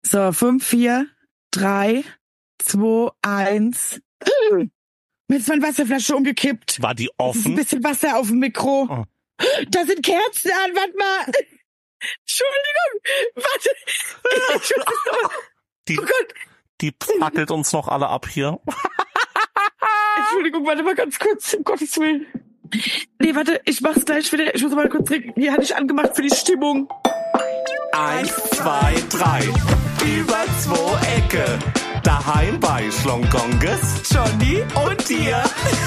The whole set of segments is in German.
So, 5, 4, 3, 2, 1. Mir ist meine Wasserflasche umgekippt. War die Es ist offen? ein bisschen Wasser auf dem Mikro. Oh. Da sind Kerzen an, warte mal. Entschuldigung, warte. Die, Oh Gott, die fackelt uns noch alle ab hier. Entschuldigung, warte mal ganz kurz, um Gottes Willen. Nee, warte, ich mach's gleich wieder. Ich muss mal kurz trinken. Hier hatte ich angemacht für die Stimmung. 1, 2, 3, über 2 Ecke. Daheim bei Schlongonges, Johnny und dir.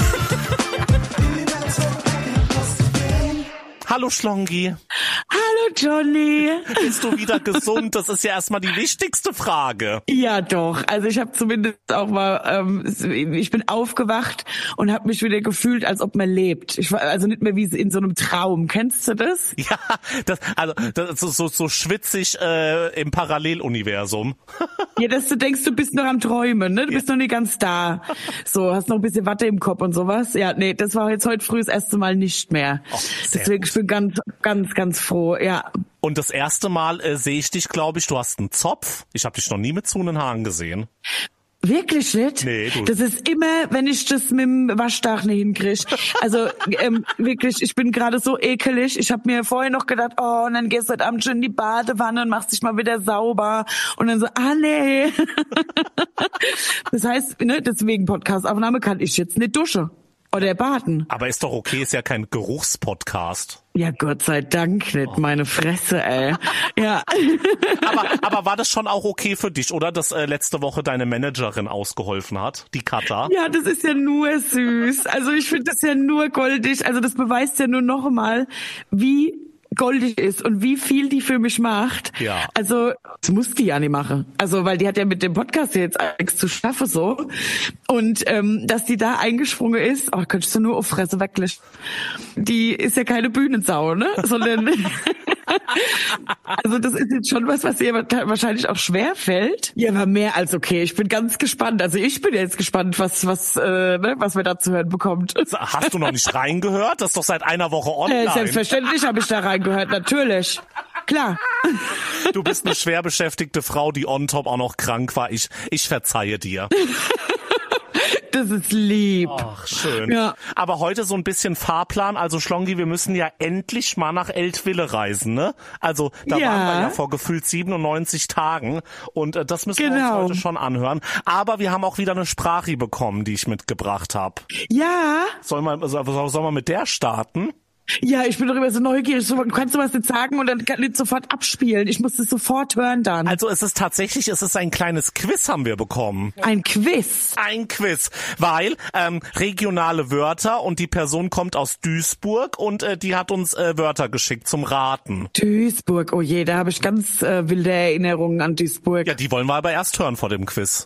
Hallo Schlongi. Hallo Johnny. Bist du wieder gesund? Das ist ja erstmal die wichtigste Frage. Ja doch, also ich habe zumindest auch mal, ich bin aufgewacht und habe mich wieder gefühlt, als ob man lebt. Ich war also nicht mehr wie in so einem Traum. Kennst du das? Ja, das ist so schwitzig im Paralleluniversum. Ja, dass du denkst, du bist noch am Träumen, ne? Du bist noch nicht ganz da. So, hast noch ein bisschen Watte im Kopf und sowas. Ja, nee, das war jetzt heute früh das erste Mal nicht mehr. Oh, deswegen, ich bin ganz froh, ja. Und das erste Mal sehe ich dich, glaube ich, du hast einen Zopf. Ich habe dich noch nie mit so einen Haaren gesehen. Wirklich nicht? Nee, du. Das ist immer, wenn ich das mit dem Waschdach nicht hinkriege. Also wirklich, ich bin gerade so ekelig. Ich habe mir vorher noch gedacht, oh, und dann gehst du heute Abend schon in die Badewanne und machst dich mal wieder sauber. Und dann so, nee. Das heißt, ne, deswegen Podcastaufnahme kann ich jetzt nicht duschen. Oder baden. Aber ist doch okay, ist ja kein Geruchspodcast. Ja, Gott sei Dank nicht, meine Fresse, ey. Ja. Aber war das schon auch okay für dich, oder? Dass letzte Woche deine Managerin ausgeholfen hat, die Katha? Ja, das ist ja nur süß. Also ich finde das ja nur goldig. Also das beweist ja nur noch mal, wie goldig ist und wie viel die für mich macht. Ja. Also das muss die ja nicht machen. Also weil die hat ja mit dem Podcast jetzt nichts zu schaffen so. Und dass die da eingesprungen ist, oh, könntest du nur auf Fresse wirklich. Die ist ja keine Bühnensau, ne? Sondern also das ist jetzt schon was ihr wahrscheinlich auch schwer fällt. Ja, aber mehr als okay. Ich bin ganz gespannt. Also ich bin jetzt gespannt, was wir da zu hören bekommt. Hast du noch nicht reingehört? Das ist doch seit einer Woche online. Selbstverständlich habe ich da reingehört, natürlich. Klar. Du bist eine schwer beschäftigte Frau, die on top auch noch krank war. Ich verzeihe dir. Das ist lieb. Ach, schön. Ja. Aber heute so ein bisschen Fahrplan. Also Schlongi, wir müssen ja endlich mal nach Eltville reisen, ne? Also da waren wir ja vor gefühlt 97 Tagen. Und das müssen wir uns heute schon anhören. Aber wir haben auch wieder eine Sprache bekommen, die ich mitgebracht habe. Ja. Sollen wir mit der starten? Ja, ich bin darüber so neugierig. Du kannst du was jetzt sagen und dann kann ich sofort abspielen. Ich muss das sofort hören dann. Also es ist ein kleines Quiz haben wir bekommen. Ein Quiz? Ein Quiz, weil regionale Wörter und die Person kommt aus Duisburg und die hat uns Wörter geschickt zum Raten. Duisburg, oh je, da habe ich ganz wilde Erinnerungen an Duisburg. Ja, die wollen wir aber erst hören vor dem Quiz.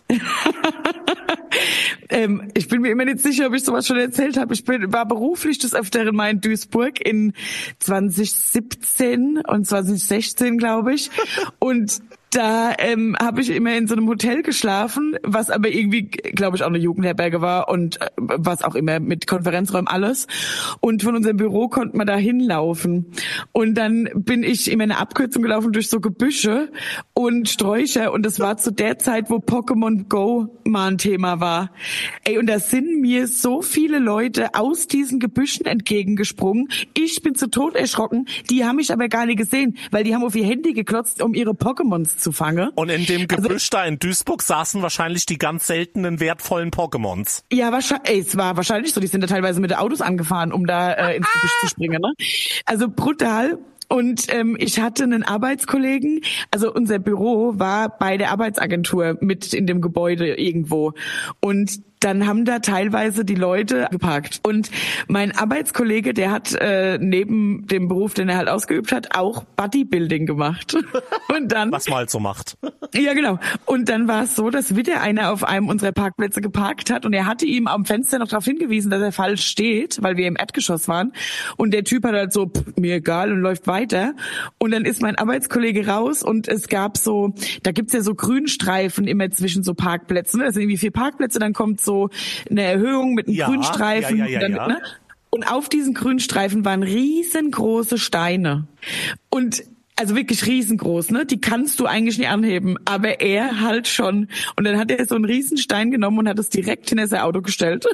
Ich bin mir immer nicht sicher, ob ich sowas schon erzählt habe. War beruflich des Öfteren mal in Duisburg in 2017 und 2016, glaube ich. Und da habe ich immer in so einem Hotel geschlafen, was aber irgendwie, glaube ich, auch eine Jugendherberge war und was auch immer mit Konferenzräumen alles. Und von unserem Büro konnte man da hinlaufen. Und dann bin ich immer eine Abkürzung gelaufen durch so Gebüsche und Sträucher. Und das war zu der Zeit, wo Pokémon Go mal ein Thema war. Ey, und da sind mir so viele Leute aus diesen Gebüschen entgegengesprungen. Ich bin zu Tod erschrocken. Die haben mich aber gar nicht gesehen, weil die haben auf ihr Handy geklotzt, um ihre Pokémons zu fangen. Und in dem Gebüsch da in Duisburg saßen wahrscheinlich die ganz seltenen, wertvollen Pokémons. Ja, es war wahrscheinlich so. Die sind da teilweise mit den Autos angefahren, um da ins Gebüsch zu springen. Ne? Also brutal. Und ich hatte einen Arbeitskollegen, also unser Büro war bei der Arbeitsagentur mit in dem Gebäude irgendwo. Und dann haben da teilweise die Leute geparkt. Und mein Arbeitskollege, der hat neben dem Beruf, den er halt ausgeübt hat, auch Bodybuilding gemacht. Und dann, was man halt so macht. Ja, genau. Und dann war es so, dass wieder einer auf einem unserer Parkplätze geparkt hat und er hatte ihm am Fenster noch darauf hingewiesen, dass er falsch steht, weil wir im Erdgeschoss waren. Und der Typ hat halt so, mir egal, und läuft weiter. Und dann ist mein Arbeitskollege raus und es gab so, da gibt's ja so Grünstreifen immer zwischen so Parkplätzen. Also irgendwie 4 Parkplätze, dann kommt so eine Erhöhung mit einem Grünstreifen. Ja. Ne? Und auf diesen Grünstreifen waren riesengroße Steine. Und also wirklich riesengroß, ne? Die kannst du eigentlich nicht anheben, aber er halt schon. Und dann hat er so einen Riesenstein genommen und hat es direkt hinter sein Auto gestellt.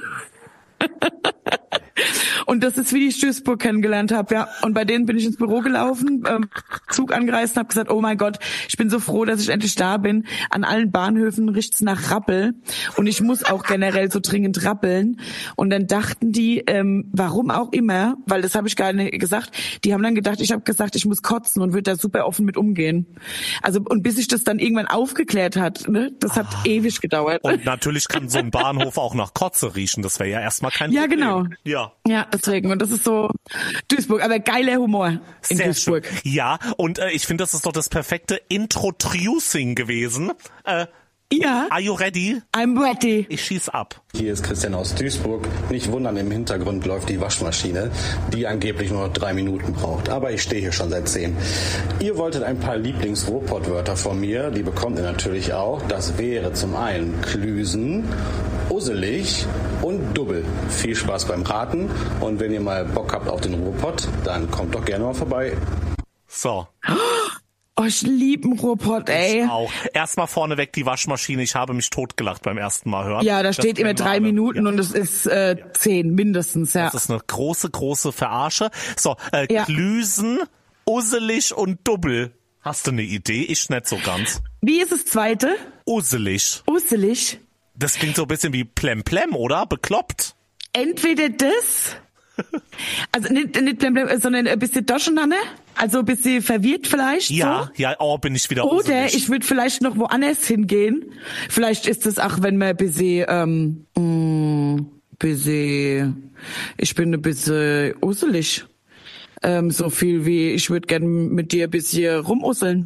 Und das ist, wie ich Duisburg kennengelernt habe, ja. Und bei denen bin ich ins Büro gelaufen, Zug angereist und habe gesagt, oh mein Gott, ich bin so froh, dass ich endlich da bin. An allen Bahnhöfen riecht's nach Rappel und ich muss auch generell so dringend rappeln. Und dann dachten die, warum auch immer, weil das habe ich gar nicht gesagt, die haben dann gedacht, ich habe gesagt, ich muss kotzen und würde da super offen mit umgehen. Also und bis sich das dann irgendwann aufgeklärt hat, ne, das hat ewig gedauert. Und natürlich kann so ein Bahnhof auch nach Kotze riechen, das wäre ja erstmal kein Problem. Ja, genau. Ja, deswegen. Und das ist so Duisburg, aber geiler Humor in Sehr Duisburg. Schön. Ja, und ich finde, das ist doch das perfekte Introducing gewesen. Ja. Are you ready? I'm ready. Ich schieß ab. Hier ist Christian aus Duisburg. Nicht wundern, im Hintergrund läuft die Waschmaschine, die angeblich nur 3 Minuten braucht. Aber ich stehe hier schon seit 10. Ihr wolltet ein paar Lieblings-Ruhrpott-Wörter von mir. Die bekommt ihr natürlich auch. Das wäre zum einen Klüsen, usselig und Dubbel. Viel Spaß beim Raten. Und wenn ihr mal Bock habt auf den Ruhrpott, dann kommt doch gerne mal vorbei. So. Oh, ich liebe einen Ruhrpott, ey. Ich auch. Erstmal vorneweg die Waschmaschine. Ich habe mich totgelacht beim ersten Mal hören. Ja, da steht immer 3 Minuten und es ist 10 mindestens, ja. Das ist eine große, große Verarsche. So, Ja. Klüsen, usselig und Dubbel. Hast du eine Idee? Ich nicht so ganz. Wie ist das zweite? Usselig. Usselig. Das klingt so ein bisschen wie Plemplem, oder? Bekloppt. Entweder das, also nicht blemblem, sondern ein bisschen durcheinander, also ein bisschen verwirrt vielleicht. Ja, so. ja, oh, bin ich wieder Oder usselig. ich würde vielleicht noch woanders hingehen. Vielleicht ist es auch, wenn man ein bisschen, ich bin ein bisschen usselig. So viel wie, ich würde gerne mit dir ein bisschen rumusseln.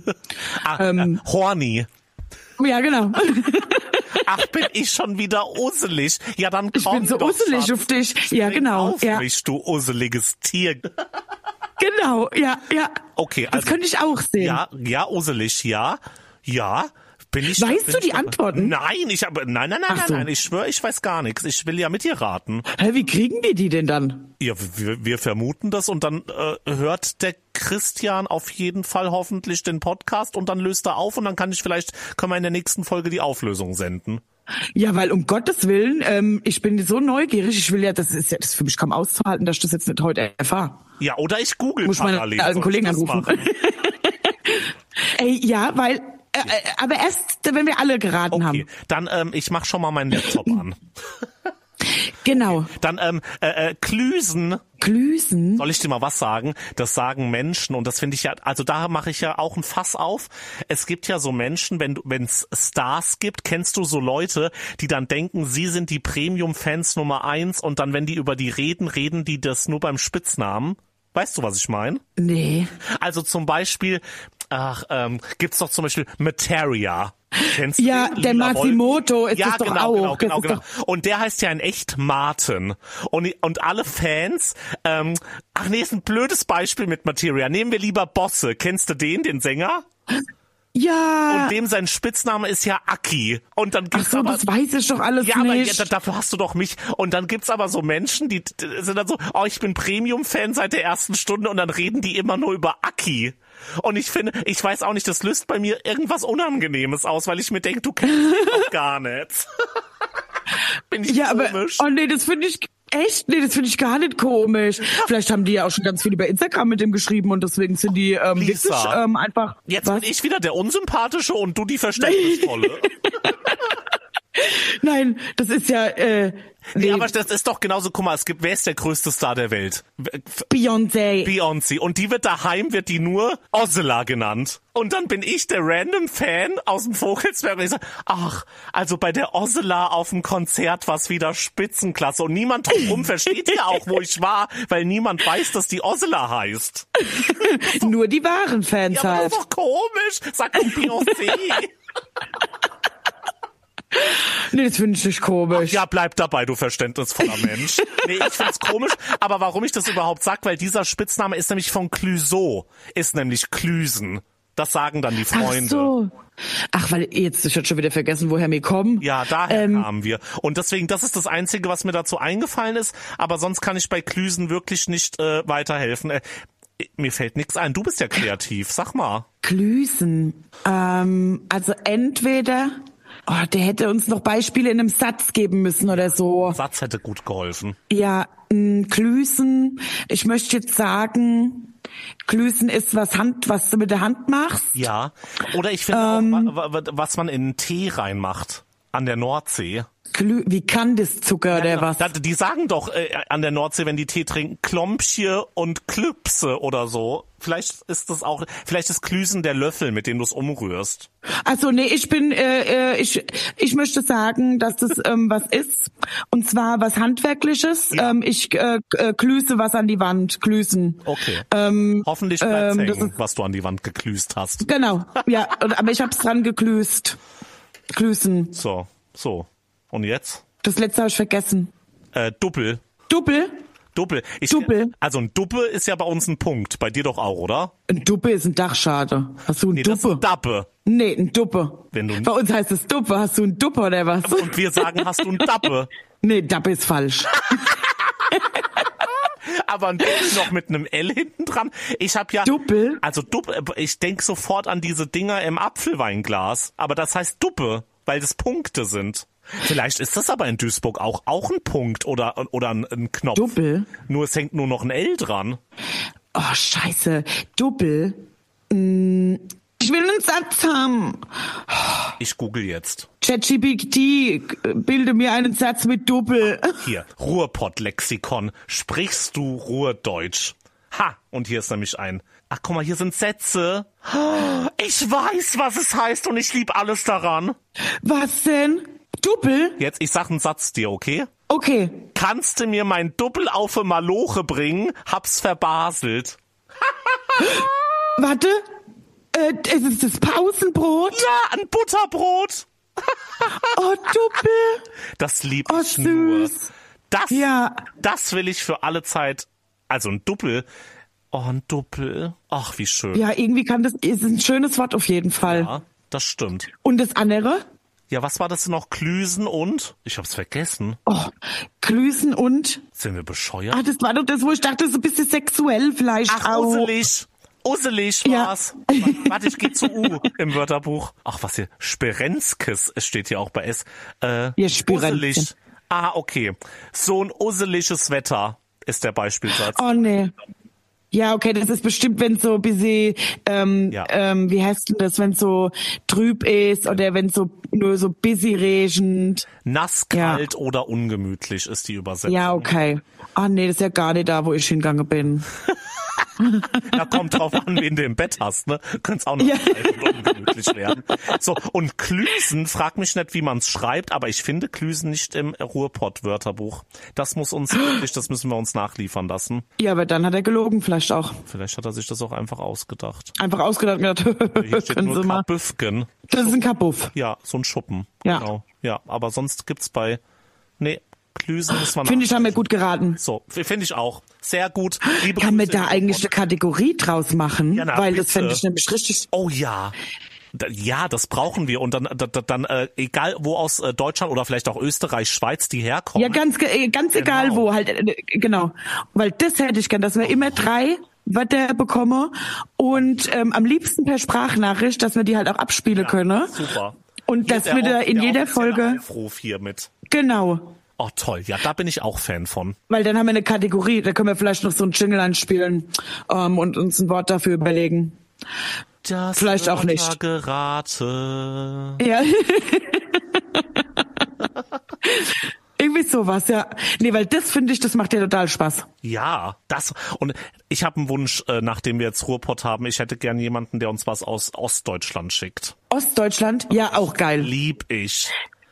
Horny. Ja, genau. Ach, bin ich schon wieder usselig. Ja, dann komm Ich bin so doch, usselig Schatz. auf dich. Ja, Spring genau. auf Ja. mich, du usseliges Tier. Genau, ja. Okay, Das also. könnte ich auch sehen. Ja, usselig, ja. Bin ich. Weißt bin du ich die dabei? Antworten? Nein, Ach so. nein, ich schwöre, ich weiß gar nichts. Ich will ja mit dir raten. Hä, wie kriegen wir die denn dann? Ja, wir vermuten das und dann hört der Christian auf jeden Fall hoffentlich den Podcast und dann löst er auf und dann können wir in der nächsten Folge die Auflösung senden. Ja, weil um Gottes Willen, ich bin so neugierig, ich will ja, das ist für mich kaum auszuhalten, dass ich das jetzt nicht heute erfahre. Ja, oder ich google Muss meine parallel. alten Soll Kollegen ich das anrufen. machen? Ey, ja, weil, aber erst, wenn wir alle geraten haben. Okay, dann ich mach schon mal meinen Laptop an. Genau. Dann Klüsen. Klüsen. Soll ich dir mal was sagen? Das sagen Menschen und das finde ich ja, also da mache ich ja auch ein Fass auf. Es gibt ja so Menschen, wenn es Stars gibt, kennst du so Leute, die dann denken, sie sind die Premium-Fans Nummer 1 und dann, wenn die über die reden die das nur beim Spitznamen. Weißt du, was ich meine? Nee. Also zum Beispiel, gibt's doch zum Beispiel Materia. Kennst du Ja, den? der Lila Massimoto ist ja, das doch genau, auch. Genau. Das ist doch, Und der heißt ja in echt Martin. Und alle Fans, ist ein blödes Beispiel mit Materia. Nehmen wir lieber Bosse. Kennst du den Sänger? ja. Und dem sein Spitzname ist ja Aki. Und dann Ach gibt's so, aber, das weiß ich doch alles ja, aber nicht. ja, dafür hast du doch mich. Und dann gibt's aber so Menschen, die sind dann so, oh, ich bin Premium-Fan seit der ersten Stunde und dann reden die immer nur über Aki. Und ich finde, ich weiß auch nicht, das löst bei mir irgendwas Unangenehmes aus, weil ich mir denke, du kennst ihn doch gar nicht. Bin ich Ja, aber, komisch? oh nee, das finde ich echt, nee, das finde ich gar nicht komisch. Vielleicht haben die ja auch schon ganz viel über Instagram mit dem geschrieben und deswegen sind die wirklich Lisa, einfach. Jetzt was? bin ich wieder der Unsympathische und du die Verständnisvolle. Nein, das ist ja Nee, aber das ist doch genauso, guck mal, wer ist der größte Star der Welt? Beyoncé. Beyoncé. Und die wird die nur Ozzela genannt. Und dann bin ich der random Fan aus dem Vogelsberg und ich sage, ach, also bei der Ozzela auf dem Konzert war's wieder Spitzenklasse. Und niemand drumherum versteht ja auch, wo ich war, weil niemand weiß, dass die Ozzela heißt. Nur die wahren Fans Ja, aber das halt. ist doch komisch. Sag doch Beyoncé. Nee, das finde ich nicht komisch. Ja, bleib dabei, du verständnisvoller Mensch. Nee, ich find's komisch, aber warum ich das überhaupt sag, weil dieser Spitzname ist nämlich von Clouseau, ist nämlich Klüsen. Das sagen dann die Freunde. Ach so. Ach, weil jetzt, ich hatte schon wieder vergessen, woher wir kommen. Ja, daher kamen wir. Und deswegen, das ist das Einzige, was mir dazu eingefallen ist, aber sonst kann ich bei Klüsen wirklich nicht weiterhelfen. Mir fällt nichts ein. Du bist ja kreativ. Sag mal. Klüsen. Also entweder... Oh, der hätte uns noch Beispiele in einem Satz geben müssen oder so. Satz hätte gut geholfen. Ja, Klüsen. Ich möchte jetzt sagen, Klüsen ist was du mit der Hand machst. Ja. Oder ich finde auch, was man in einen Tee reinmacht. An der Nordsee. Wie Kandiszucker oder was? Die sagen doch an der Nordsee, wenn die Tee trinken, Klompche und Klüpse oder so. Vielleicht ist Klüsen der Löffel, mit dem du es umrührst. Also nee, ich möchte sagen, dass das was ist. Und zwar was Handwerkliches. Ja. Ich klüse was an die Wand. Klüsen. Okay. Hoffentlich bleibt's hängen, was du an die Wand geklüst hast. Genau. Ja, aber ich hab's dran geklüst. Klüsen. So. Und jetzt? Das letzte habe ich vergessen. Duppel. Duppel? Duppel. Also ein Duppe ist ja bei uns ein Punkt. Bei dir doch auch, oder? Ein Duppe ist ein Dachschade. Hast du ein Duppe? Das ist ein Dappe. Nee, ein Duppe. Bei uns heißt es Duppe. Hast du ein Duppe oder was? Und wir sagen, hast du ein Dappe? Nee, Dappe ist falsch. Aber ein Duppel noch mit einem L hinten dran. Ich habe ja... Duppel? Also Duppe, ich denk sofort an diese Dinger im Apfelweinglas. Aber das heißt Duppe, weil das Punkte sind. Vielleicht ist das aber in Duisburg auch ein Punkt oder ein Knopf. Duppel? Nur es hängt nur noch ein L dran. Oh, scheiße. Duppel? Ich will einen Satz haben. Ich google jetzt. ChatGPT, bilde mir einen Satz mit Duppel. Hier, Ruhrpott-Lexikon. Sprichst du Ruhrdeutsch? Ha, und hier ist nämlich ein... Ach, guck mal, hier sind Sätze. Ich weiß, was es heißt und ich lieb alles daran. Was denn? Duppel? Jetzt, ich sag einen Satz dir, okay? Okay. Kannst du mir mein Duppel auf eine Maloche bringen? Hab's verbaselt. Warte. Ist es das Pausenbrot? Ja, ein Butterbrot. Oh, Duppel. Das lieb ich süß. nur. Ja. Das will ich für alle Zeit. Also ein Duppel. Oh, ein Duppel. Ach, wie schön. Ja, irgendwie ist ein schönes Wort auf jeden Fall. Ja, das stimmt. Und das andere? Ja, was war das noch? Klüsen und? Ich hab's vergessen. Oh, Klüsen und? Sind wir bescheuert? Ah, das war doch das, wo ich dachte, so ein bisschen sexuell vielleicht auch. Usselig war's. Ja. Warte, ich geh zu U im Wörterbuch. Ach, was hier? Sperenzkes, es steht hier auch bei S. Ja, Usselig. Ah, okay. So ein usseliges Wetter ist der Beispielsatz. Oh, nee. Ja, okay, das ist bestimmt, wenn so ein bisschen, wie heißt denn das, wenn so trüb ist oder wenn so nur so busy regend. Nass, kalt oder ungemütlich ist die Übersetzung. Ja, okay. Ah, nee, das ist ja gar nicht da, wo ich hingegangen bin. Da kommt drauf an, wen du im Bett hast, ne? Könnt's auch noch ungemütlich werden. So, und Klüsen, frag mich nicht, wie man's schreibt, aber ich finde Klüsen nicht im Ruhrpott-Wörterbuch. Das müssen wir uns nachliefern lassen. Ja, aber dann hat er gelogen, vielleicht auch. Vielleicht hat er sich das auch einfach ausgedacht. Hier steht nur Kabüffgen. Das ist ein Kabuff. Ja, so ein Schuppen. Ja. Genau. Ja, aber sonst gibt's Klüsen muss man. Finde ich, haben wir gut geraten. So, finde ich auch. Sehr gut. Kann man da eigentlich eine Kategorie draus machen? Ja, weil bitte. Das fände ich nämlich richtig. Oh ja. Ja, das brauchen wir. Und dann egal wo aus Deutschland oder vielleicht auch Österreich, Schweiz die herkommen. Ja, ganz egal wo halt. Genau. Weil das hätte ich gern, dass wir immer 3 Wörter bekommen und am liebsten per Sprachnachricht, dass wir die halt auch abspielen können. Super. Und dass wir da in jeder Folge. Aufruf hier mit. Genau. Oh toll, ja, da bin ich auch Fan von. Weil dann haben wir eine Kategorie, da können wir vielleicht noch so ein Jingle einspielen und uns ein Wort dafür überlegen. Das vielleicht auch nicht. Gerate. Ja. Irgendwie sowas, ja. Nee, weil das finde ich, das macht ja total Spaß. Ja, und ich habe einen Wunsch, nachdem wir jetzt Ruhrpott haben, ich hätte gern jemanden, der uns was aus Ostdeutschland schickt. Ostdeutschland? Ja, auch geil. Lieb ich.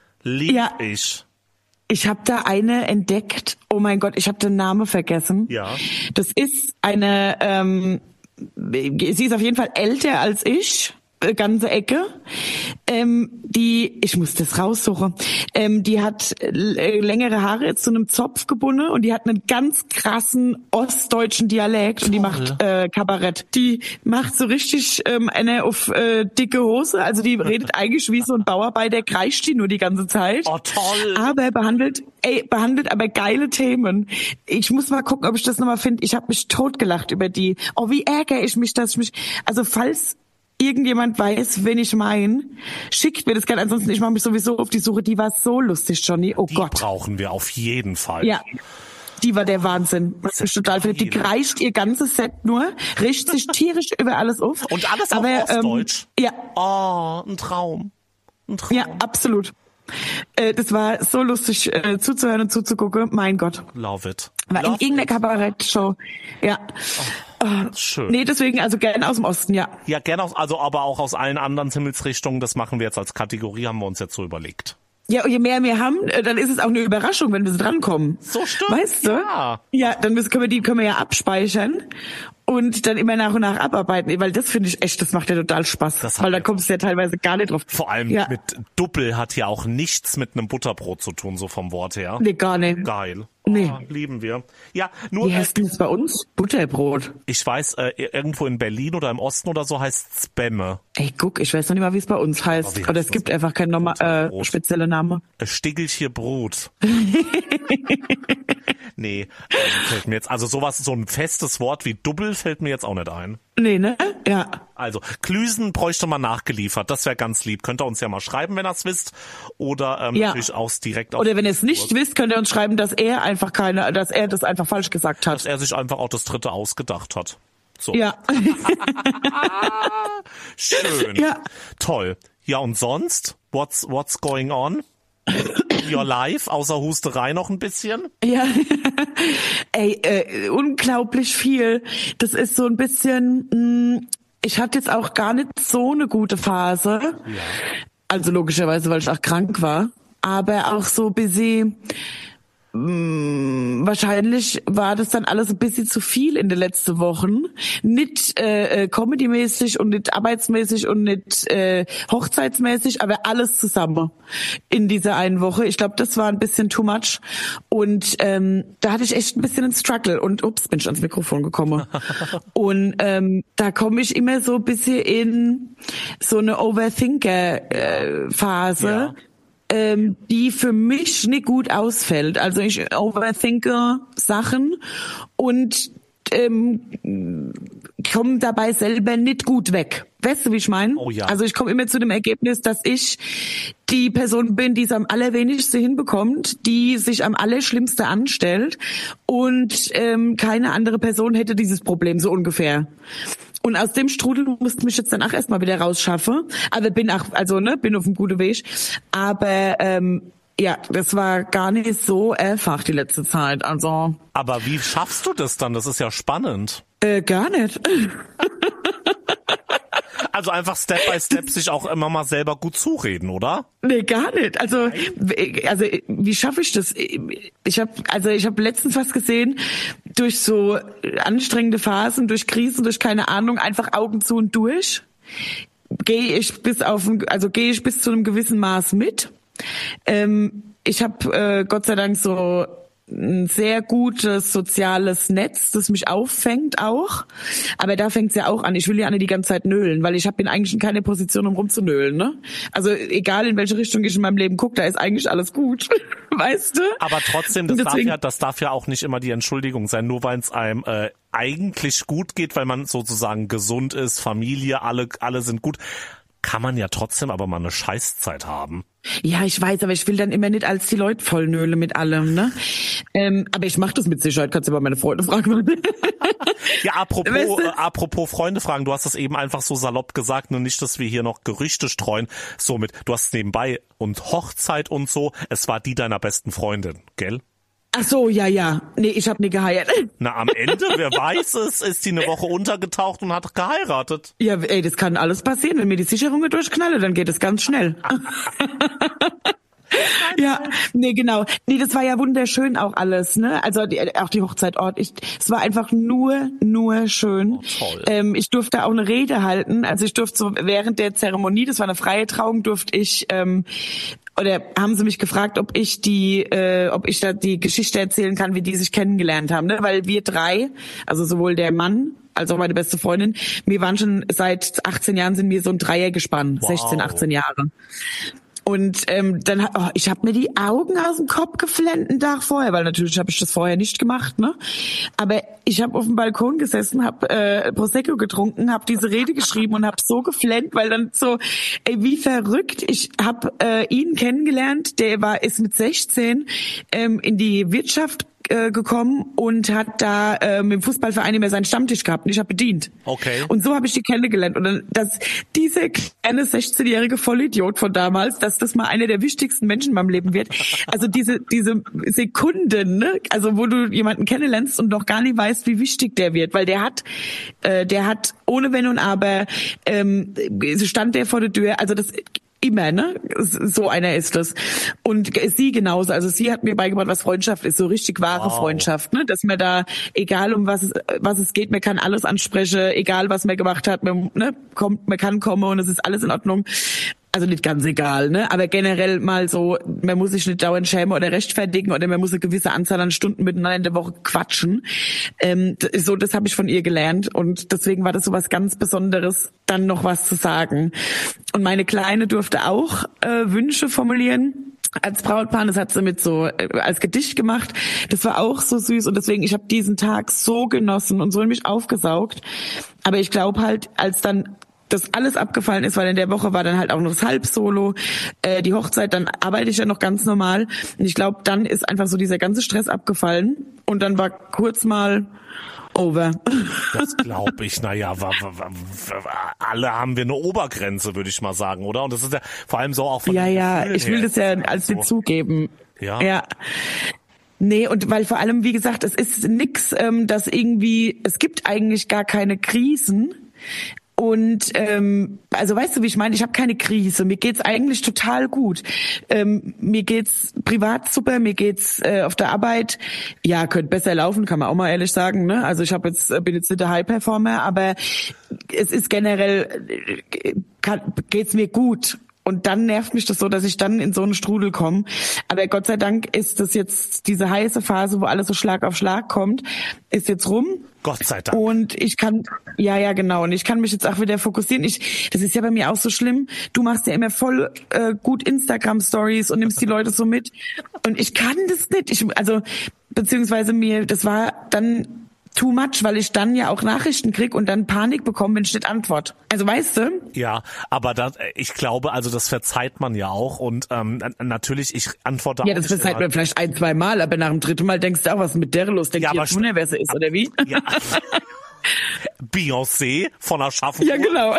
Ich habe da eine entdeckt. Oh mein Gott, ich habe den Namen vergessen. Ja. Das ist eine, sie ist auf jeden Fall älter als ich, ganze Ecke. Ich muss das raussuchen. Die hat längere Haare jetzt zu einem Zopf gebunden und die hat einen ganz krassen ostdeutschen Dialekt. Toll. Und die macht Kabarett. Die macht so richtig eine auf dicke Hose. Also die redet eigentlich wie so ein Bauarbeiter, der kreischt die nur die ganze Zeit. Oh, toll. Aber behandelt aber geile Themen. Ich muss mal gucken, ob ich das nochmal finde. Ich habe mich totgelacht über die. Oh, wie ärgere ich mich, also falls irgendjemand weiß, wen ich meine, schickt mir das gerne. Ansonsten, ich mache mich sowieso auf die Suche. Die war so lustig, Johnny. Oh Gott. Die brauchen wir auf jeden Fall. Ja. Die war der Wahnsinn. Was ist total verliebt. Die kreischt ihr ganzes Set nur, riecht sich tierisch über alles auf. Und alles auf Ostdeutsch? Ja. Oh, ein Traum. Ja, absolut. Das war so lustig zuzuhören und zuzugucken. Mein Gott. Love it. War in irgendeiner Kabarettshow. Ja. Schön. Nee, deswegen also gerne aus dem Osten, ja. Ja, gerne aber auch aus allen anderen Himmelsrichtungen. Das machen wir jetzt als Kategorie, haben wir uns jetzt so überlegt. Ja, und je mehr wir haben, dann ist es auch eine Überraschung, wenn wir so drankommen. So stimmt. Weißt du? Ja. Ja, dann können wir ja abspeichern und dann immer nach und nach abarbeiten, weil das finde ich echt, das macht ja total Spaß, weil da kommst du ja teilweise gar nicht drauf. Vor allem mit Doppel hat ja auch nichts mit einem Butterbrot zu tun, so vom Wort her. Nee, gar nicht. Geil. Nee. Lieben wir. Ja, nur. Wie heißt das bei uns? Butterbrot. Ich weiß, irgendwo in Berlin oder im Osten oder so heißt Spämme. Ey, guck, ich weiß noch nicht mal, wie es bei uns heißt. Oder es gibt einfach kein spezielle Name. Stiggelchen Brot. Nee, fällt mir jetzt, also sowas, so ein festes Wort wie Double fällt mir jetzt auch nicht ein. Nee, ne? Ja. Also, Klüsen bräuchte man nachgeliefert, das wäre ganz lieb. Könnt ihr uns ja mal schreiben, wenn ihr es wisst. Oder natürlich auch direkt auf. Oder wenn ihr es nicht wisst, könnt ihr uns schreiben, dass er das einfach falsch gesagt hat. Dass er sich einfach auch das dritte ausgedacht hat. So. Ja. Schön. Ja. Toll. Ja, und sonst? What's going on? Your life, außer Husterei noch ein bisschen? Ja, ey, unglaublich viel. Das ist so ein bisschen, ich hatte jetzt auch gar nicht so eine gute Phase. Ja. Also logischerweise, weil ich auch krank war. Aber auch so ein bisschen, wahrscheinlich war das dann alles ein bisschen zu viel in den letzten Wochen. Nicht comedy-mäßig und nicht arbeitsmäßig und nicht hochzeitsmäßig, aber alles zusammen in dieser einen Woche. Ich glaube, das war ein bisschen too much. Und da hatte ich echt ein bisschen einen Struggle. Und ups, bin ich ans Mikrofon gekommen. Und da komme ich immer so ein bisschen in so eine Overthinker-Phase. Ja. Die für mich nicht gut ausfällt. Also ich overthinke Sachen und komme dabei selber nicht gut weg. Weißt du, wie ich meine? Oh ja. Also ich komme immer zu dem Ergebnis, dass ich die Person bin, die es am allerwenigsten hinbekommt, die sich am allerschlimmsten anstellt und keine andere Person hätte dieses Problem, so ungefähr. Und aus dem Strudel musste ich mich jetzt dann auch erstmal wieder rausschaffen. Aber bin auf einem guten Weg. Aber ja, das war gar nicht so einfach die letzte Zeit. Also. Aber wie schaffst du das dann? Das ist ja spannend. Gar nicht. Also einfach Step by Step sich auch immer mal selber gut zureden, oder? Nee, gar nicht. Also wie schaffe ich das? Ich habe letztens was gesehen, durch so anstrengende Phasen, durch Krisen, durch keine Ahnung, einfach Augen zu und durch. Gehe ich bis zu einem gewissen Maß mit. Ich habe Gott sei Dank so ein sehr gutes soziales Netz, das mich auffängt auch. Aber da fängt's ja auch an. Ich will ja nicht die ganze Zeit nölen, weil bin eigentlich in keine Position, um rumzunölen. Ne? Also egal, in welche Richtung ich in meinem Leben gucke, da ist eigentlich alles gut. Weißt du? Aber trotzdem, das darf ja auch nicht immer die Entschuldigung sein, nur weil es einem eigentlich gut geht, weil man sozusagen gesund ist, Familie, alle sind gut. Kann man ja trotzdem aber mal eine Scheißzeit haben. Ja, ich weiß, aber ich will dann immer nicht als die Leute vollnöle mit allem, ne? Aber ich mache das mit Sicherheit, kannst du mal meine Freunde fragen. Ja, apropos Freunde fragen, du hast das eben einfach so salopp gesagt, nur nicht, dass wir hier noch Gerüchte streuen. Somit, du hast nebenbei und Hochzeit und so, es war die deiner besten Freundin, gell? Ach so, ja. Nee, ich habe nie geheiratet. Na, am Ende, wer weiß es, ist die eine Woche untergetaucht und hat geheiratet. Ja, ey, das kann alles passieren. Wenn mir die Sicherungen durchknalle, dann geht es ganz schnell. Ja, nee, genau. Nee, das war ja wunderschön auch alles, ne? Also auch die Hochzeitort. Es war einfach nur schön. Oh, toll. Ich durfte auch eine Rede halten. Also ich durfte so während der Zeremonie, das war eine freie Trauung, durfte ich oder haben sie mich gefragt, ob ich da die Geschichte erzählen kann, wie die sich kennengelernt haben, ne? Weil wir drei, also sowohl der Mann als auch meine beste Freundin, wir waren schon seit 18 Jahren sind wir so ein Dreiergespann, wow. 16, 18 Jahre. Und ich habe mir die Augen aus dem Kopf geflennt einen Tag vorher, weil natürlich habe ich das vorher nicht gemacht, ne? Aber ich habe auf dem Balkon gesessen, habe Prosecco getrunken, habe diese Rede geschrieben und habe so geflennt, weil dann so, wie verrückt. Ich habe ihn kennengelernt, ist mit 16 in die Wirtschaft gekommen und hat da im Fußballverein immer seinen Stammtisch gehabt und ich habe bedient. Okay. Und so habe ich die kennengelernt. Und dann, dass diese kleine 16-jährige Vollidiot von damals, dass das mal einer der wichtigsten Menschen in meinem Leben wird. Also diese Sekunden, ne? Also wo du jemanden kennenlernst und noch gar nicht weißt, wie wichtig der wird, weil der hat ohne Wenn und Aber stand der vor der Tür. Also das immer, ne? So einer ist das. Und sie genauso. Also sie hat mir beigebracht, was Freundschaft ist. So richtig wahre Freundschaft, ne? Dass man da, egal um was es geht, man kann alles ansprechen, egal was man gemacht hat, man kann kommen und es ist alles in Ordnung. Also nicht ganz egal, ne? Aber generell mal so, man muss sich nicht dauernd schämen oder rechtfertigen oder man muss eine gewisse Anzahl an Stunden miteinander in der Woche quatschen. Das habe ich von ihr gelernt und deswegen war das so was ganz Besonderes, dann noch was zu sagen. Und meine Kleine durfte auch Wünsche formulieren. Als Brautpaar, das hat sie mit so als Gedicht gemacht. Das war auch so süß und deswegen, ich habe diesen Tag so genossen und so in mich aufgesaugt. Aber ich glaube halt, als dann das alles abgefallen ist, weil in der Woche war dann halt auch noch das Halbsolo, die Hochzeit, dann arbeite ich ja noch ganz normal. Und ich glaube, dann ist einfach so dieser ganze Stress abgefallen und dann war kurz mal over. Das glaube ich. Naja, alle haben wir eine Obergrenze, würde ich mal sagen, oder? Und das ist ja vor allem so auch von Ja, ich will das ja als dir zugeben. Ja. Nee, und weil vor allem, wie gesagt, es ist nix, dass irgendwie, es gibt eigentlich gar keine Krisen. Und also weißt du, wie ich meine? Ich habe keine Krise. Mir geht's eigentlich total gut. Mir geht's privat super. Mir geht's auf der Arbeit. Ja, könnte besser laufen, kann man auch mal ehrlich sagen. Ne? Also ich bin jetzt nicht der High-Performer, aber es ist generell geht's mir gut. Und dann nervt mich das so, dass ich dann in so einen Strudel komme. Aber Gott sei Dank ist das jetzt diese heiße Phase, wo alles so Schlag auf Schlag kommt, ist jetzt rum. Gott sei Dank. Und ich kann, ja, genau. Und ich kann mich jetzt auch wieder fokussieren. Das ist ja bei mir auch so schlimm. Du machst ja immer voll gut Instagram-Stories und nimmst die Leute so mit. Und ich kann das nicht. Beziehungsweise das war dann too much, weil ich dann ja auch Nachrichten krieg und dann Panik bekomme, wenn ich nicht antworte. Also weißt du? Ja, aber ich glaube, also das verzeiht man ja auch und natürlich, ich antworte auch. Ja, das verzeiht man vielleicht 1-2 Mal, aber nach dem 3. Mal denkst du auch, was ist mit der los? Denkt ihr jetzt, wer sie ist, oder wie? Ja. Beyoncé von Aschaffenburg. Ja, genau.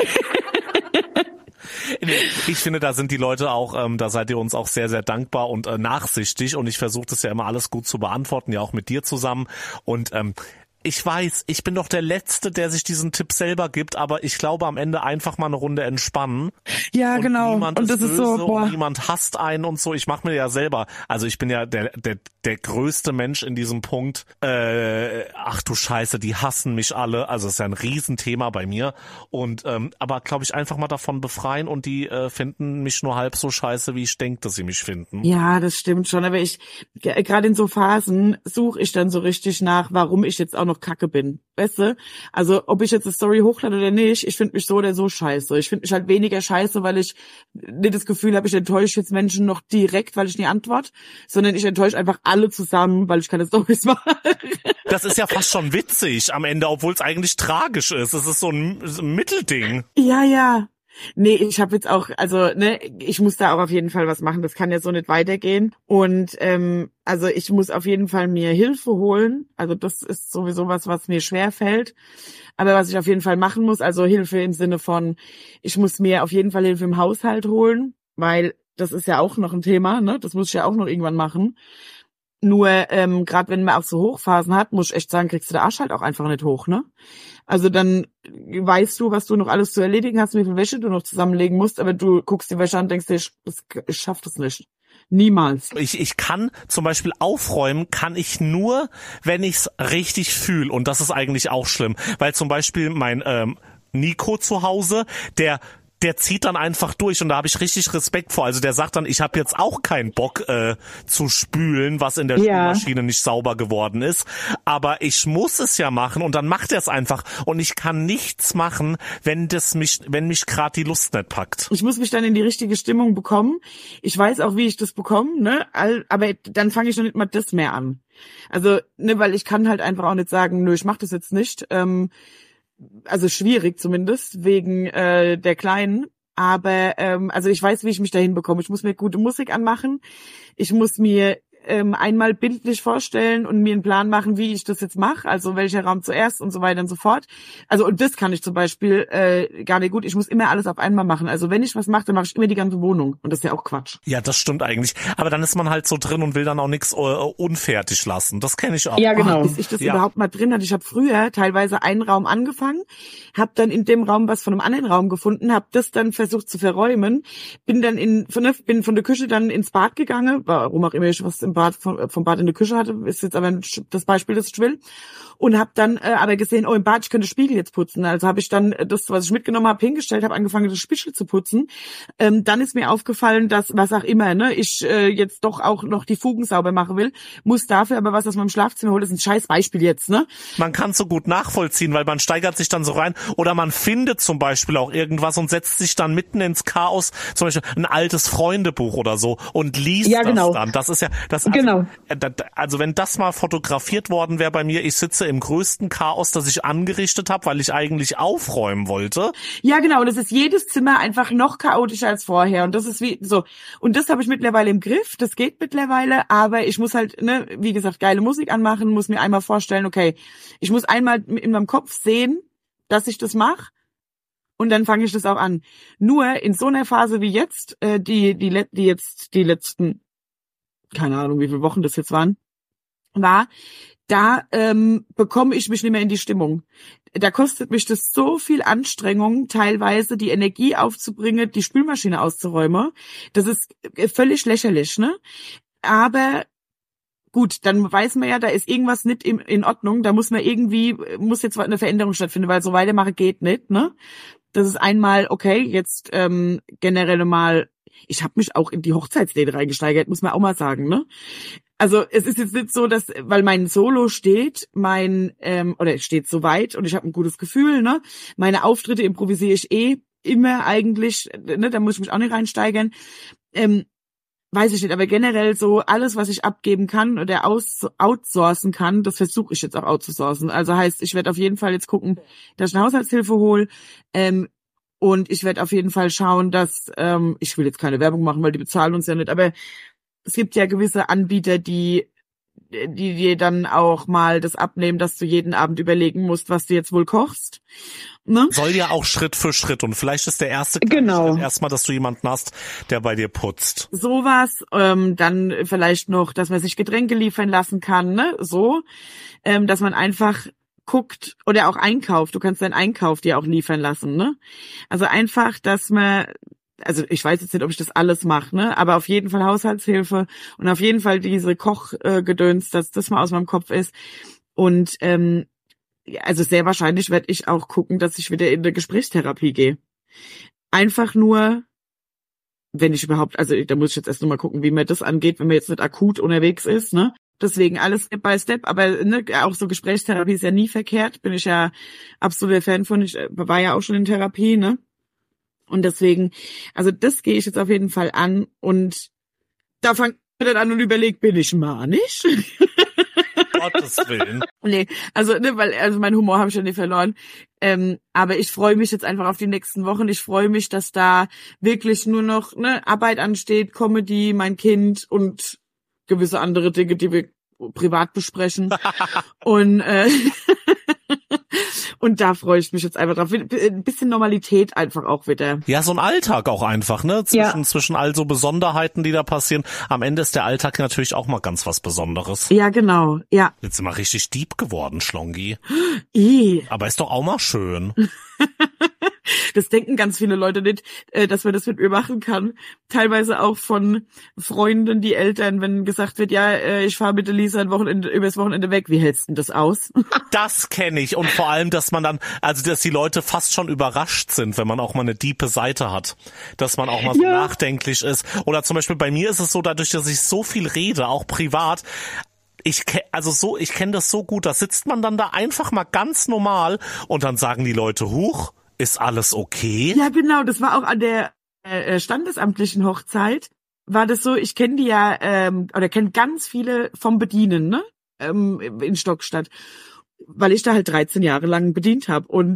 Ich finde, da sind die Leute auch, da seid ihr uns auch sehr, sehr dankbar und nachsichtig und ich versuche das ja immer alles gut zu beantworten, ja auch mit dir zusammen und ich weiß, ich bin doch der Letzte, der sich diesen Tipp selber gibt, aber ich glaube am Ende einfach mal eine Runde entspannen. Ja, genau. Und das ist so, boah. Und niemand hasst einen und so. Ich mache mir ja selber, also ich bin ja der größte Mensch in diesem Punkt. Ach du Scheiße, die hassen mich alle. Also es ist ja ein Riesenthema bei mir. Und aber glaube ich einfach mal davon befreien und die finden mich nur halb so scheiße, wie ich denke, dass sie mich finden. Ja, das stimmt schon. Aber gerade in so Phasen suche ich dann so richtig nach, warum ich jetzt auch noch Kacke bin. Weißt du? Also ob ich jetzt eine Story hochlade oder nicht, ich finde mich so oder so scheiße. Ich finde mich halt weniger scheiße, weil ich nicht das Gefühl habe, ich enttäusche jetzt Menschen noch direkt, weil ich nie antworte, sondern ich enttäusche einfach alle zusammen, weil ich keine Storys mache. Das ist ja fast schon witzig am Ende, obwohl es eigentlich tragisch ist. Es ist so ein Mittelding. Ja. Nee, ich habe jetzt auch, ich muss da auch auf jeden Fall was machen. Das kann ja so nicht weitergehen. Und also ich muss auf jeden Fall mir Hilfe holen. Also das ist sowieso was mir schwer fällt. Aber was ich auf jeden Fall machen muss, also Hilfe im Sinne von, ich muss mir auf jeden Fall Hilfe im Haushalt holen, weil das ist ja auch noch ein Thema, ne? Das muss ich ja auch noch irgendwann machen. Nur gerade wenn man auch so Hochphasen hat, muss ich echt sagen, kriegst du den Arsch halt auch einfach nicht hoch, ne? Also dann weißt du, was du noch alles zu erledigen hast, wie viel Wäsche du noch zusammenlegen musst, aber du guckst die Wäsche an und denkst dir, ich schaff das nicht. Niemals. Ich kann zum Beispiel aufräumen, kann ich nur, wenn ich's richtig fühle. Und das ist eigentlich auch schlimm. Weil zum Beispiel mein Nico zu Hause, der zieht dann einfach durch und da habe ich richtig Respekt vor. Also der sagt dann, ich habe jetzt auch keinen Bock zu spülen, was in der Spülmaschine nicht sauber geworden ist. Aber ich muss es ja machen und dann macht er es einfach. Und ich kann nichts machen, wenn mich gerade die Lust nicht packt. Ich muss mich dann in die richtige Stimmung bekommen. Ich weiß auch, wie ich das bekomme, ne? Aber dann fange ich noch nicht mal das mehr an. Also, ne, weil ich kann halt einfach auch nicht sagen, nö, ich mach das jetzt nicht. Also schwierig zumindest, wegen der Kleinen. Aber also ich weiß, wie ich mich dahin bekomme. Ich muss mir gute Musik anmachen. Ich muss mir einmal bildlich vorstellen und mir einen Plan machen, wie ich das jetzt mache, also welcher Raum zuerst und so weiter und so fort. Also und das kann ich zum Beispiel gar nicht gut. Ich muss immer alles auf einmal machen. Also wenn ich was mache, dann mache ich immer die ganze Wohnung und das ist ja auch Quatsch. Ja, das stimmt eigentlich. Aber dann ist man halt so drin und will dann auch nichts unfertig lassen. Das kenne ich auch. Ja, genau. Bis ich das überhaupt mal drin hatte. Ich habe früher teilweise einen Raum angefangen, habe dann in dem Raum was von einem anderen Raum gefunden, habe das dann versucht zu verräumen, bin dann bin von der Küche dann ins Bad gegangen, warum auch immer ich was im Bad vom Bad in der Küche hatte, ist jetzt aber das Beispiel, das ich will, und habe dann aber gesehen, oh, im Bad, ich könnte Spiegel jetzt putzen. Also habe ich dann das, was ich mitgenommen habe, hingestellt, habe angefangen, das Spiegel zu putzen. Dann ist mir aufgefallen, dass, was auch immer, ne, ich jetzt doch auch noch die Fugen sauber machen will, muss dafür aber was aus meinem Schlafzimmer holen. Das ist ein scheiß Beispiel jetzt, ne? Man kann so gut nachvollziehen, weil man steigert sich dann so rein oder man findet zum Beispiel auch irgendwas und setzt sich dann mitten ins Chaos, zum Beispiel ein altes Freundebuch oder so und liest das dann. Das ist ja, also wenn das mal fotografiert worden wäre bei mir, ich sitze im größten Chaos, das ich angerichtet habe, weil ich eigentlich aufräumen wollte. Ja, genau, das ist jedes Zimmer einfach noch chaotischer als vorher und das ist wie so, und das habe ich mittlerweile im Griff, das geht mittlerweile, aber ich muss halt, ne, wie gesagt, geile Musik anmachen, muss mir einmal vorstellen, okay, ich muss einmal in meinem Kopf sehen, dass ich das mache. Und dann fange ich das auch an. Nur in so einer Phase wie jetzt, die letzten, keine Ahnung, wie viele Wochen das jetzt waren, da bekomme ich mich nicht mehr in die Stimmung. Da kostet mich das so viel Anstrengung, teilweise die Energie aufzubringen, die Spülmaschine auszuräumen. Das ist völlig lächerlich, ne? Aber gut, dann weiß man ja, da ist irgendwas nicht in Ordnung, da muss jetzt eine Veränderung stattfinden, weil so weitermachen geht nicht, ne? Das ist einmal, okay, jetzt generell mal, ich habe mich auch in die Hochzeitsläden reingesteigert, muss man auch mal sagen, ne? Also es ist jetzt nicht so, dass, weil mein Solo steht, oder steht soweit und ich habe ein gutes Gefühl, ne? Meine Auftritte improvisiere ich immer eigentlich, ne? Da muss ich mich auch nicht reinsteigern. Weiß ich nicht, aber generell so alles, was ich abgeben kann oder outsourcen kann, das versuche ich jetzt auch outzusourcen. Also heißt, ich werde auf jeden Fall jetzt gucken, dass ich eine Haushaltshilfe hole. Und ich werde auf jeden Fall schauen, dass, ich will jetzt keine Werbung machen, weil die bezahlen uns ja nicht, aber es gibt ja gewisse Anbieter, die dir dann auch mal das abnehmen, dass du jeden Abend überlegen musst, was du jetzt wohl kochst. Ne? Soll ja auch Schritt für Schritt und vielleicht ist der erste Schritt erstmal, dass du jemanden hast, der bei dir putzt. Sowas, dann vielleicht noch, dass man sich Getränke liefern lassen kann, ne? So, dass man einfach guckt oder auch einkauft. Du kannst deinen Einkauf dir auch liefern lassen, ne? Also einfach, dass man, also ich weiß jetzt nicht, ob ich das alles mache, ne? Aber auf jeden Fall Haushaltshilfe und auf jeden Fall diese Kochgedöns, dass das mal aus meinem Kopf ist. Und also sehr wahrscheinlich werde ich auch gucken, dass ich wieder in eine Gesprächstherapie gehe. Einfach nur, wenn ich überhaupt, also da muss ich jetzt erst noch mal gucken, wie mir das angeht, wenn man jetzt nicht akut unterwegs ist, ne? Deswegen alles Step by Step, aber ne, auch so Gesprächstherapie ist ja nie verkehrt, bin ich ja absoluter Fan von, ich war ja auch schon in Therapie, ne? Und deswegen, also das gehe ich jetzt auf jeden Fall an und da fange ich dann an und überlege, bin ich manisch? Gottes Willen. Nee, also ne, weil mein Humor habe ich ja nicht verloren. Aber ich freue mich jetzt einfach auf die nächsten Wochen. Ich freue mich, dass da wirklich nur noch ne Arbeit ansteht, Comedy, mein Kind und gewisse andere Dinge, die wir privat besprechen. Und da freue ich mich jetzt einfach drauf. Ein bisschen Normalität einfach auch wieder. Ja, so ein Alltag auch einfach, ne? Zwischen all so Besonderheiten, die da passieren. Am Ende ist der Alltag natürlich auch mal ganz was Besonderes. Ja, genau, ja. Jetzt sind wir richtig deep geworden, Schlongi. Aber ist doch auch mal schön. Das denken ganz viele Leute nicht, dass man das mit mir machen kann. Teilweise auch von Freunden, die Eltern, wenn gesagt wird, ja, ich fahre mit Elisa übers Wochenende weg. Wie hältst du das aus? Das kenne ich. Und vor allem, dass man dann, also dass die Leute fast schon überrascht sind, wenn man auch mal eine diepe Seite hat. Dass man auch mal so nachdenklich ist. Oder zum Beispiel bei mir ist es so, dadurch, dass ich so viel rede, auch privat, ich kenne das so gut, da sitzt man dann da einfach mal ganz normal und dann sagen die Leute, huch, ist alles okay? Ja, genau, das war auch an der standesamtlichen Hochzeit, war das so, ich kenne die ja, oder kenne ganz viele vom Bedienen, ne, in Stockstadt, weil ich da halt 13 Jahre lang bedient habe. Und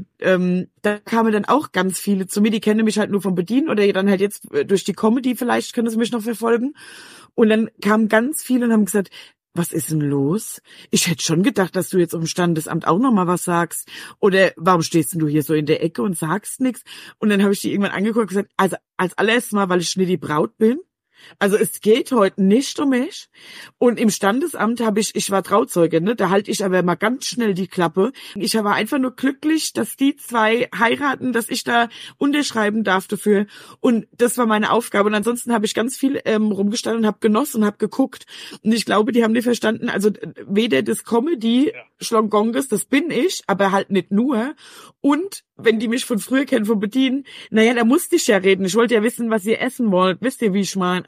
da kamen dann auch ganz viele zu mir, die kennen mich halt nur vom Bedienen oder dann halt jetzt durch die Comedy vielleicht können sie mich noch verfolgen. Und dann kamen ganz viele und haben gesagt, was ist denn los? Ich hätte schon gedacht, dass du jetzt um Standesamt auch noch mal was sagst. Oder warum stehst denn du hier so in der Ecke und sagst nichts? Und dann habe ich die irgendwann angeguckt und gesagt, also als allererstes Mal, weil ich nicht die Braut bin. Also es geht heute nicht um mich. Und im Standesamt ich war Trauzeuge, ne? Da halte ich aber mal ganz schnell die Klappe. Ich war einfach nur glücklich, dass die zwei heiraten, dass ich da unterschreiben darf dafür. Und das war meine Aufgabe. Und ansonsten habe ich ganz viel rumgestanden und habe genossen und habe geguckt. Und ich glaube, die haben nicht verstanden, also weder das Comedy Schlongonges, das bin ich, aber halt nicht nur. Und wenn die mich von früher kennen, vom Bedienen, naja, da musste ich ja reden. Ich wollte ja wissen, was ihr essen wollt. Wisst ihr, wie ich meine?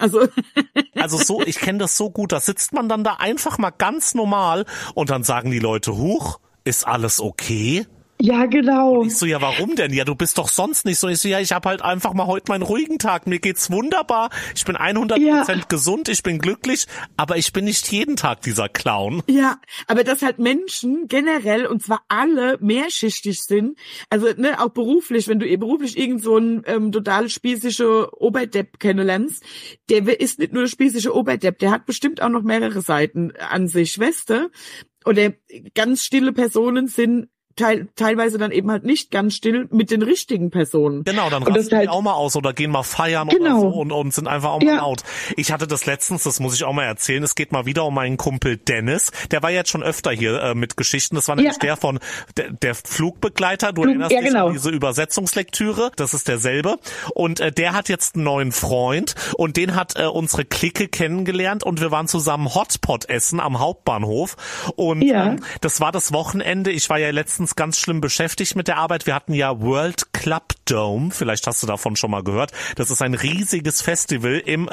Also so, ich kenne das so gut. Da sitzt man dann da einfach mal ganz normal und dann sagen die Leute, huch, ist alles okay? Ja, genau. Und ich so, ja, warum denn? Ja, du bist doch sonst nicht so. Ich so, ja, ich habe halt einfach mal heute meinen ruhigen Tag. Mir geht's wunderbar. Ich bin 100% gesund, ich bin glücklich, aber ich bin nicht jeden Tag dieser Clown. Ja, aber dass halt Menschen generell, und zwar alle, mehrschichtig sind, also ne, auch beruflich, wenn du beruflich irgend so einen total spießige Oberdepp kennenlernst, der ist nicht nur spießige Oberdepp, der hat bestimmt auch noch mehrere Seiten an sich, weißt du? Oder ganz stille Personen sind teilweise dann eben halt nicht ganz still mit den richtigen Personen. Genau, dann rasten die auch mal aus oder gehen mal feiern oder so und sind einfach auch mal laut. Ich hatte das letztens, das muss ich auch mal erzählen, es geht mal wieder um meinen Kumpel Dennis, der war jetzt schon öfter hier mit Geschichten, das war nämlich der von der Flugbegleiter, du erinnerst dich an diese Übersetzungslektüre, das ist derselbe und der hat jetzt einen neuen Freund und den hat unsere Clique kennengelernt und wir waren zusammen Hotpot essen am Hauptbahnhof und das war das Wochenende, ich war ja letztens ganz schlimm beschäftigt mit der Arbeit. Wir hatten ja World Club Dome, vielleicht hast du davon schon mal gehört. Das ist ein riesiges Festival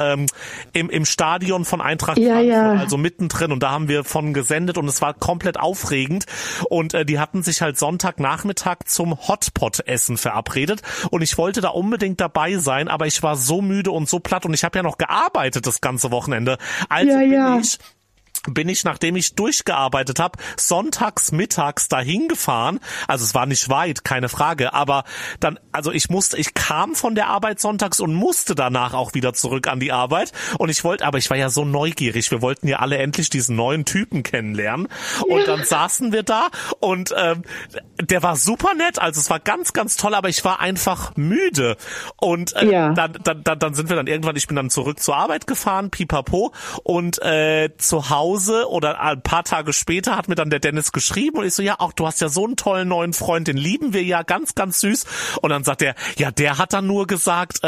im Stadion von Eintracht Frankfurt, also mittendrin. Und da haben wir von gesendet und es war komplett aufregend. Und die hatten sich halt Sonntagnachmittag zum Hotpot-Essen verabredet. Und ich wollte da unbedingt dabei sein, aber ich war so müde und so platt und ich habe ja noch gearbeitet das ganze Wochenende. Also bin ich, nachdem ich durchgearbeitet habe, sonntags mittags dahin gefahren. Also es war nicht weit, keine Frage, aber dann, also ich kam von der Arbeit sonntags und musste danach auch wieder zurück an die Arbeit und aber ich war ja so neugierig, wir wollten ja alle endlich diesen neuen Typen kennenlernen und dann saßen wir da und der war super nett, also es war ganz, ganz toll, aber ich war einfach müde und dann sind wir dann irgendwann, ich bin dann zurück zur Arbeit gefahren, pipapo und zu Hause oder ein paar Tage später hat mir dann der Dennis geschrieben und ich so, ja, auch du hast ja so einen tollen neuen Freund, den lieben wir ja, ganz, ganz süß. Und dann sagt er, ja, der hat dann nur gesagt,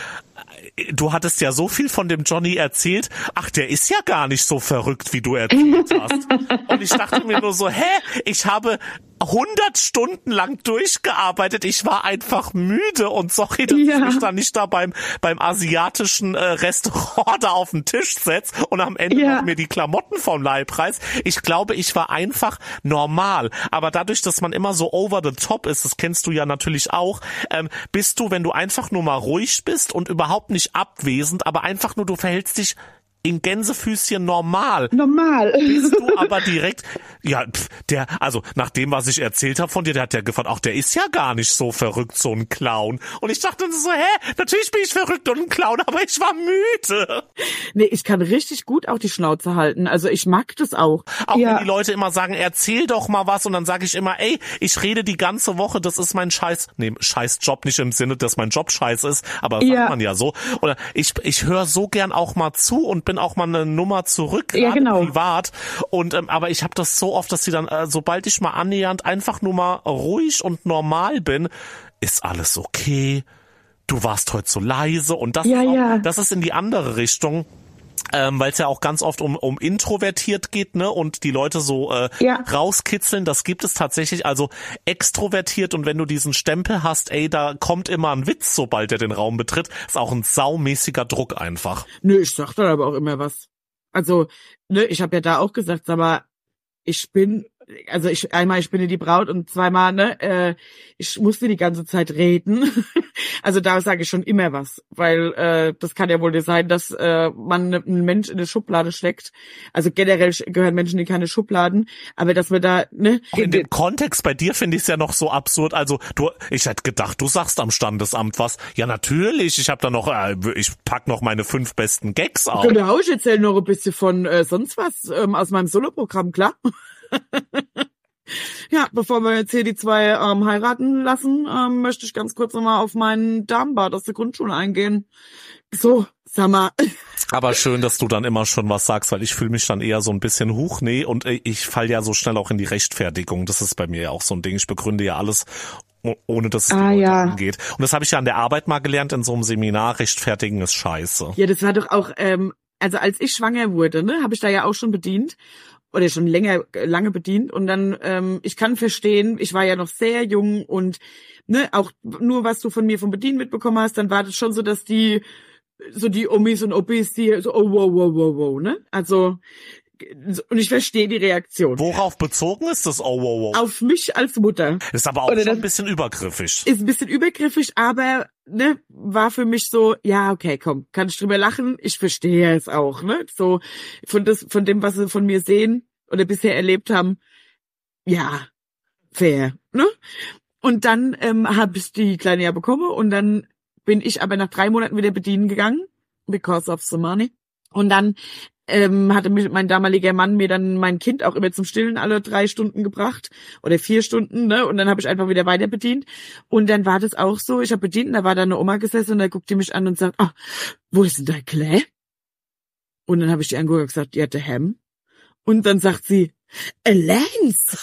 du hattest ja so viel von dem Johnny erzählt, ach, der ist ja gar nicht so verrückt, wie du erzählt hast. Und ich dachte mir nur so, ich habe 100 Stunden lang durchgearbeitet. Ich war einfach müde und sorry, dass ich mich da nicht da beim asiatischen Restaurant da auf den Tisch setze und am Ende noch mir die Klamotten vom Leib reiß. Ich glaube, ich war einfach normal. Aber dadurch, dass man immer so over the top ist, das kennst du ja natürlich auch, bist du, wenn du einfach nur mal ruhig bist und überhaupt nicht abwesend, aber einfach nur, du verhältst dich in Gänsefüßchen normal. Bist du aber direkt, also nach dem, was ich erzählt habe von dir, der hat ja gefragt, ach, der ist ja gar nicht so verrückt, so ein Clown. Und ich dachte so, natürlich bin ich verrückt und ein Clown, aber ich war müde. Nee, ich kann richtig gut auch die Schnauze halten. Also ich mag das auch. Auch wenn die Leute immer sagen, erzähl doch mal was und dann sage ich immer, ich rede die ganze Woche, das ist mein scheiß Job, nicht im Sinne, dass mein Job scheiße ist, aber das sagt man ja so. Oder ich höre so gern auch mal zu und bin auch mal eine Nummer zurück, gerade privat. Und aber ich habe das so oft, dass sie dann, sobald ich mal annähernd einfach nur mal ruhig und normal bin, ist alles okay? Du warst heute so leise und das, das ist in die andere Richtung. Weil es ja auch ganz oft um introvertiert geht, ne, und die Leute so rauskitzeln, das gibt es tatsächlich, also extrovertiert, und wenn du diesen Stempel hast, da kommt immer ein Witz, sobald er den Raum betritt, ist auch ein saumäßiger Druck einfach. Nö, ich sag dann aber auch immer was. Also, ne, ich habe ja da auch gesagt, aber ich bin die Braut und zweimal, ne, ich musste die ganze Zeit reden. Also da sage ich schon immer was, weil das kann ja wohl nicht sein, dass man einen Mensch in eine Schublade steckt. Also generell gehören Menschen in keine Schubladen, aber dass wir da, ne. Auch in dem Kontext bei dir finde ich es ja noch so absurd. Also ich hätte gedacht, du sagst am Standesamt was. Ja natürlich, ich habe da noch, ich pack noch meine 5 besten Gags auf. Genau, ich erzähle noch ein bisschen von sonst was aus meinem Soloprogramm, klar. Ja, bevor wir jetzt hier die zwei heiraten lassen, möchte ich ganz kurz nochmal auf meinen Damenbart aus der Grundschule eingehen. So, sag mal. Aber schön, dass du dann immer schon was sagst, weil ich fühle mich dann eher so ein bisschen und ich falle ja so schnell auch in die Rechtfertigung. Das ist bei mir ja auch so ein Ding. Ich begründe ja alles, ohne dass es die Leute angeht. Und das habe ich ja an der Arbeit mal gelernt in so einem Seminar. Rechtfertigen ist scheiße. Ja, das war doch auch, also als ich schwanger wurde, ne, habe ich da ja auch schon bedient. Oder schon lange bedient, und dann, ich kann verstehen, ich war ja noch sehr jung und, ne, auch nur was du von mir vom Bedienen mitbekommen hast, dann war das schon so, dass die Omis und Opis, die so, oh, wow, ne, also, und ich verstehe die Reaktion. Worauf bezogen ist das wow? Auf mich als Mutter. Ist aber auch schon ein bisschen übergriffig. Ist ein bisschen übergriffig, aber, ne, war für mich so, ja, okay, komm, kann ich drüber lachen, ich verstehe es auch, ne, so, von dem, was sie von mir sehen oder bisher erlebt haben, ja, fair, ne, und dann, habe ich die Kleine ja bekommen, und dann bin ich aber nach 3 Monaten wieder bedienen gegangen, because of the money, und dann, hatte mein damaliger Mann mir dann mein Kind auch immer zum Stillen alle 3 Stunden gebracht oder 4 Stunden, ne? Und dann habe ich einfach wieder weiter bedient. Und dann war das auch so, ich habe bedient, und da war da eine Oma gesessen, und da guckt die mich an und sagt, wo ist denn dein Claire? Und dann habe ich die angeguckt und gesagt, ja, der Ham. Und dann sagt sie, Lance.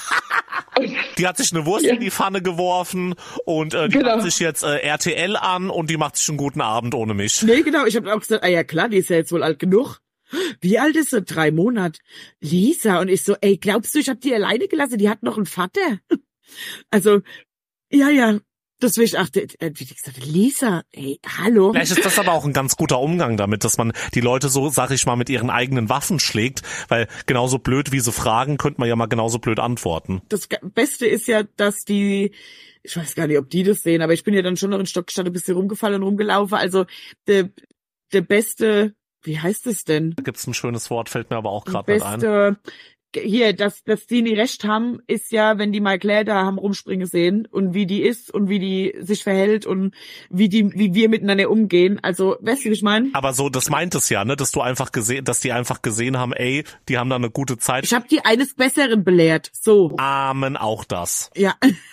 Die hat sich eine Wurst in die Pfanne geworfen und die macht sich jetzt RTL an, und die macht sich einen guten Abend ohne mich. Nee, genau, ich habe auch gesagt, ja klar, die ist ja jetzt wohl alt genug. Wie alt ist sie? 3 Monate. Lisa. Und ich so, glaubst du, ich habe die alleine gelassen? Die hat noch einen Vater. Also, ja. Deswegen, wie gesagt, Lisa, hallo. Vielleicht ist das aber auch ein ganz guter Umgang damit, dass man die Leute so, sag ich mal, mit ihren eigenen Waffen schlägt, weil genauso blöd wie sie fragen, könnte man ja mal genauso blöd antworten. Das Beste ist ja, dass ich weiß gar nicht, ob die das sehen, aber ich bin ja dann schon noch in Stock gestanden, ein bisschen rumgefallen und rumgelaufen. Also, der beste, wie heißt es denn? Da gibt's ein schönes Wort, fällt mir aber auch gerade nicht ein. Hier, dass die nicht recht haben, ist ja, wenn die mal Claire da haben rumspringen sehen und wie die ist und wie die sich verhält und wie wir miteinander umgehen. Also, weißt du, wie ich meine? Aber so, das meint es ja, ne, dass die einfach gesehen haben, die haben da eine gute Zeit. Ich habe die eines Besseren belehrt. So. Amen, auch das. Ja.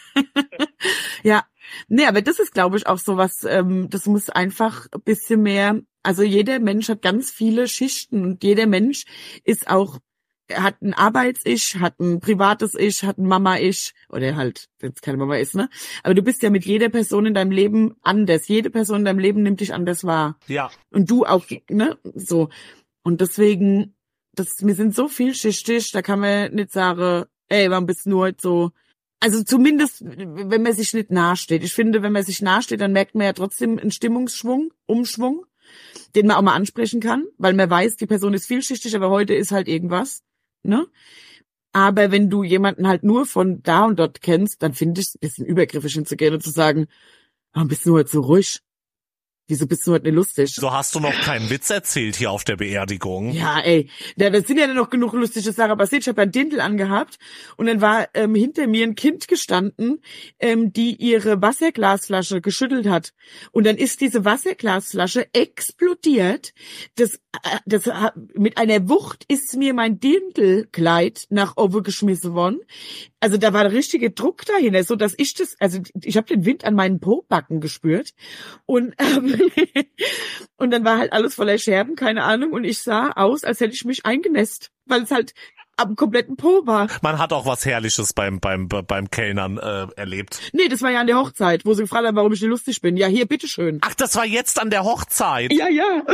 Ja. Nee, aber das ist, glaube ich, auch so was, das muss einfach ein bisschen mehr, also jeder Mensch hat ganz viele Schichten, und jeder Mensch ist auch, hat ein Arbeits-Ich, hat ein privates Ich, hat ein Mama-Ich, oder halt, wenn es keine Mama ist, ne? Aber du bist ja mit jeder Person in deinem Leben anders. Jede Person in deinem Leben nimmt dich anders wahr. Ja. Und du auch, ne? So. Und deswegen, wir sind so vielschichtig, da kann man nicht sagen, warum bist du nur heute so. Also zumindest, wenn man sich nicht nahesteht. Ich finde, wenn man sich nahesteht, dann merkt man ja trotzdem einen Umschwung, den man auch mal ansprechen kann, weil man weiß, die Person ist vielschichtig, aber heute ist halt irgendwas, ne? Aber wenn du jemanden halt nur von da und dort kennst, dann finde ich es ein bisschen übergriffig hinzugehen und zu sagen, warum bist du heute so ruhig? Wieso bist du heute nicht lustig? So hast du noch keinen Witz erzählt hier auf der Beerdigung. Ja, da sind ja noch genug lustige Sachen passiert. Ich habe ja einen Dirndl angehabt, und dann war hinter mir ein Kind gestanden, die ihre Wasserglasflasche geschüttelt hat. Und dann ist diese Wasserglasflasche explodiert. Das mit einer Wucht ist mir mein Dirndlkleid nach oben geschmissen worden. Also da war der richtige Druck dahinter, so dass ich habe den Wind an meinen Pobacken gespürt, und und dann war halt alles voller Scherben, keine Ahnung, und ich sah aus, als hätte ich mich eingenässt, weil es halt am kompletten Po war. Man hat auch was Herrliches beim Kellnern erlebt. Nee, das war ja an der Hochzeit, wo sie gefragt haben, warum ich nicht lustig bin. Ja, hier, bitteschön. Ach, das war jetzt an der Hochzeit? Ja.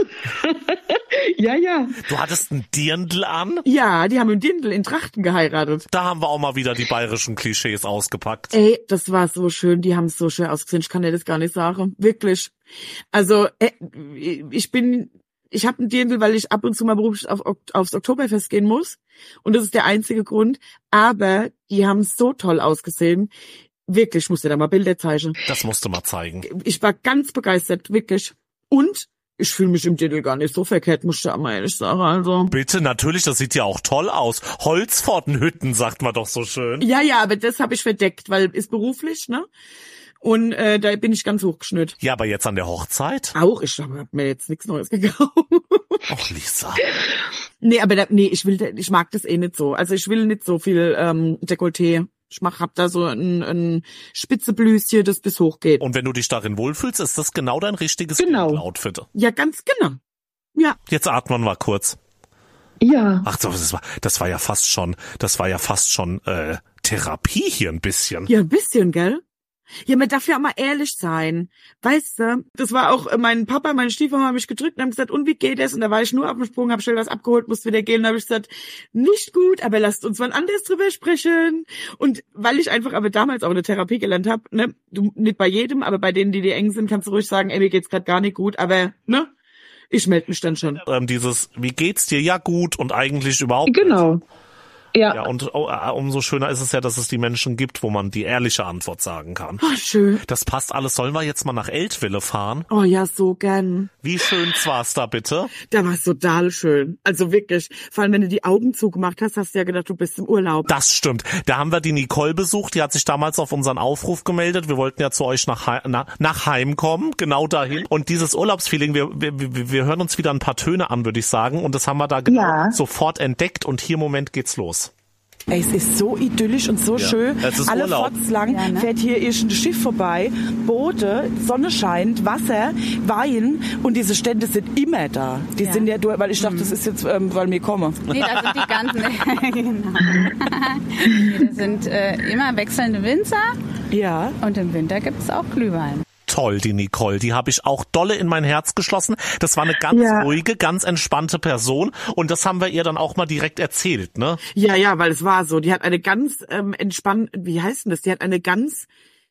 Ja. Du hattest ein Dirndl an? Ja, die haben im Dirndl in Trachten geheiratet. Da haben wir auch mal wieder die bayerischen Klischees ausgepackt. Ey, das war so schön, die haben es so schön ausgesehen, ich kann dir das gar nicht sagen. Wirklich. Also, ich habe ein Dirndl, weil ich ab und zu mal beruflich aufs Oktoberfest gehen muss. Und das ist der einzige Grund. Aber die haben so toll ausgesehen. Wirklich, ich musste da mal Bilder zeigen. Das musst du mal zeigen. Ich war ganz begeistert, wirklich. Und ich fühle mich im Dirndl gar nicht so verkehrt, muss ich ja mal ehrlich sagen. Also. Bitte, natürlich, das sieht ja auch toll aus. Holzpfortenhütten, sagt man doch so schön. Ja, aber das habe ich verdeckt, weil ist beruflich, ne? Und da bin ich ganz hochgeschnürt. Ja, aber jetzt an der Hochzeit? Auch, ich habe mir jetzt nichts Neues gekauft. Ach, Lisa. Nee, aber ich mag das eh nicht so. Also ich will nicht so viel Dekolleté. Hab da so ein spitze Blüschen, das bis hoch geht. Und wenn du dich darin wohlfühlst, ist das genau dein richtiges Outfit. Ja, ganz genau. Ja. Jetzt atmen wir kurz. Ja. Ach so, das war ja fast schon Therapie hier ein bisschen. Ja, ein bisschen, gell? Ja, man darf ja auch mal ehrlich sein. Weißt du, das war auch mein Papa, meine Stiefmama haben mich gedrückt und haben gesagt, und wie geht es? Und da war ich nur auf dem Sprung, hab schnell was abgeholt, musste wieder gehen. Und habe ich gesagt, nicht gut, aber lasst uns wann anders drüber sprechen. Und weil ich einfach aber damals auch eine Therapie gelernt habe, ne, du nicht bei jedem, aber bei denen, die dir eng sind, kannst du ruhig sagen, ey, mir geht's gerade gar nicht gut, aber ne, ich melde mich dann schon. Wie geht's dir? Ja gut und eigentlich überhaupt genau. Nicht. Ja, und umso schöner ist es ja, dass es die Menschen gibt, wo man die ehrliche Antwort sagen kann. Oh, schön. Das passt alles. Sollen wir jetzt mal nach Eltville fahren? Oh ja, so gern. Wie schön war's da bitte? Da war es total schön. Also wirklich. Vor allem, wenn du die Augen zugemacht hast, hast du ja gedacht, du bist im Urlaub. Das stimmt. Da haben wir die Nicole besucht. Die hat sich damals auf unseren Aufruf gemeldet. Wir wollten ja zu euch nach Heim kommen. Genau dahin. Und dieses Urlaubsfeeling, wir hören uns wieder ein paar Töne an, würde ich sagen. Und das haben wir da sofort entdeckt. Und hier im Moment geht's los. Ey, es ist so idyllisch und so schön. Alle fortslang fährt hier ein Schiff vorbei, Boote, Sonne scheint, Wasser, Wein und diese Stände sind immer da. Die sind ja, weil ich dachte, das ist jetzt, weil wir kommen. Nee, das sind die ganzen, genau. Das sind immer wechselnde Winzer. Ja. Und im Winter gibt es auch Glühwein. Toll, die Nicole. Die habe ich auch dolle in mein Herz geschlossen. Das war eine ganz ruhige, ganz entspannte Person. Und das haben wir ihr dann auch mal direkt erzählt, ne? Ja, weil es war so. Die hat eine ganz wie heißt denn das? Die hat eine ganz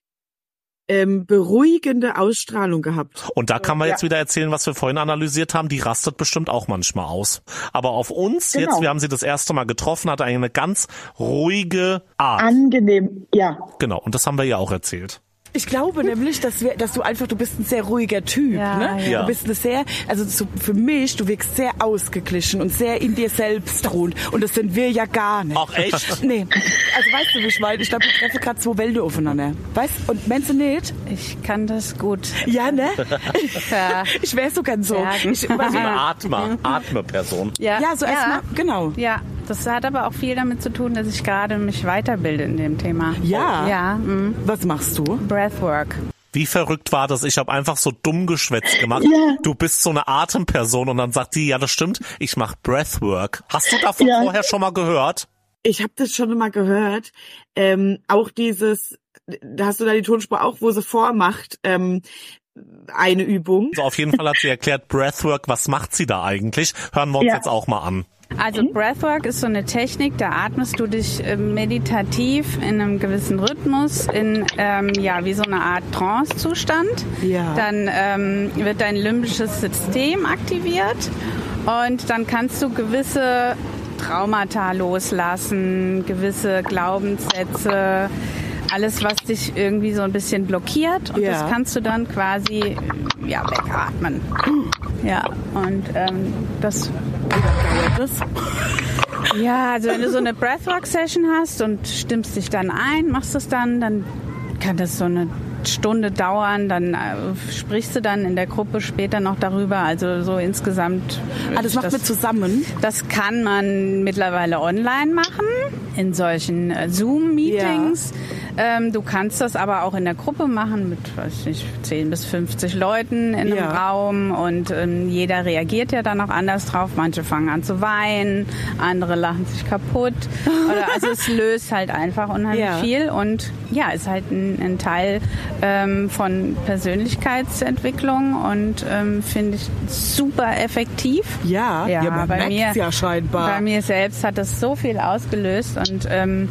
beruhigende Ausstrahlung gehabt. Und da kann man jetzt wieder erzählen, was wir vorhin analysiert haben. Die rastet bestimmt auch manchmal aus. Aber auf uns jetzt, wir haben sie das erste Mal getroffen, hat eine ganz ruhige Art. Angenehm, ja. Genau, und das haben wir ihr auch erzählt. Ich glaube nämlich, dass du bist ein sehr ruhiger Typ, ne? Ja. Du bist für mich, du wirkst sehr ausgeglichen und sehr in dir selbst ruhend. Und das sind wir ja gar nicht. Ach, echt? Nee. Also weißt du, wie ich meine? Ich glaube, ich treffe gerade zwei Welten aufeinander. Weißt du? Und meinst du nicht? Ich kann das gut. Ja, ne? Ich wäre so gern so. So eine Atme-Person. Ja, so erstmal, genau. Ja, das hat aber auch viel damit zu tun, dass ich gerade mich weiterbilde in dem Thema. Ja? Ja. Was machst du? Breathwork. Wie verrückt war das? Ich habe einfach so dumm Geschwätz gemacht. Ja. Du bist so eine Atemperson und dann sagt die, ja, das stimmt, ich mache Breathwork. Hast du davon vorher schon mal gehört? Ich habe das schon mal gehört. Auch da hast du da die Tonspur auch, wo sie vormacht, eine Übung. Also auf jeden Fall hat sie erklärt, Breathwork, was macht sie da eigentlich? Hören wir uns jetzt auch mal an. Also Breathwork ist so eine Technik, da atmest du dich meditativ in einem gewissen Rhythmus in wie so eine Art Trance-Zustand. Ja. Dann wird dein limbisches System aktiviert und dann kannst du gewisse Traumata loslassen, gewisse Glaubenssätze, alles, was dich irgendwie so ein bisschen blockiert und das kannst du dann quasi wegatmen. Ja, und das... Ja, also wenn du so eine Breathwork-Session hast und stimmst dich dann ein, machst es dann kann das so eine Stunde dauern, dann sprichst du dann in der Gruppe später noch darüber, also so insgesamt. Das macht man zusammen? Das kann man mittlerweile online machen, in solchen Zoom-Meetings. Du kannst das aber auch in der Gruppe machen mit, weiß ich nicht, 10 bis 50 Leuten in einem Raum und jeder reagiert ja dann auch anders drauf. Manche fangen an zu weinen, andere lachen sich kaputt. Also es löst halt einfach unheimlich viel und ja, ist halt ein Teil von Persönlichkeitsentwicklung und finde ich super effektiv. Ja, man bei merkt's ja scheinbar. Bei mir selbst hat das so viel ausgelöst und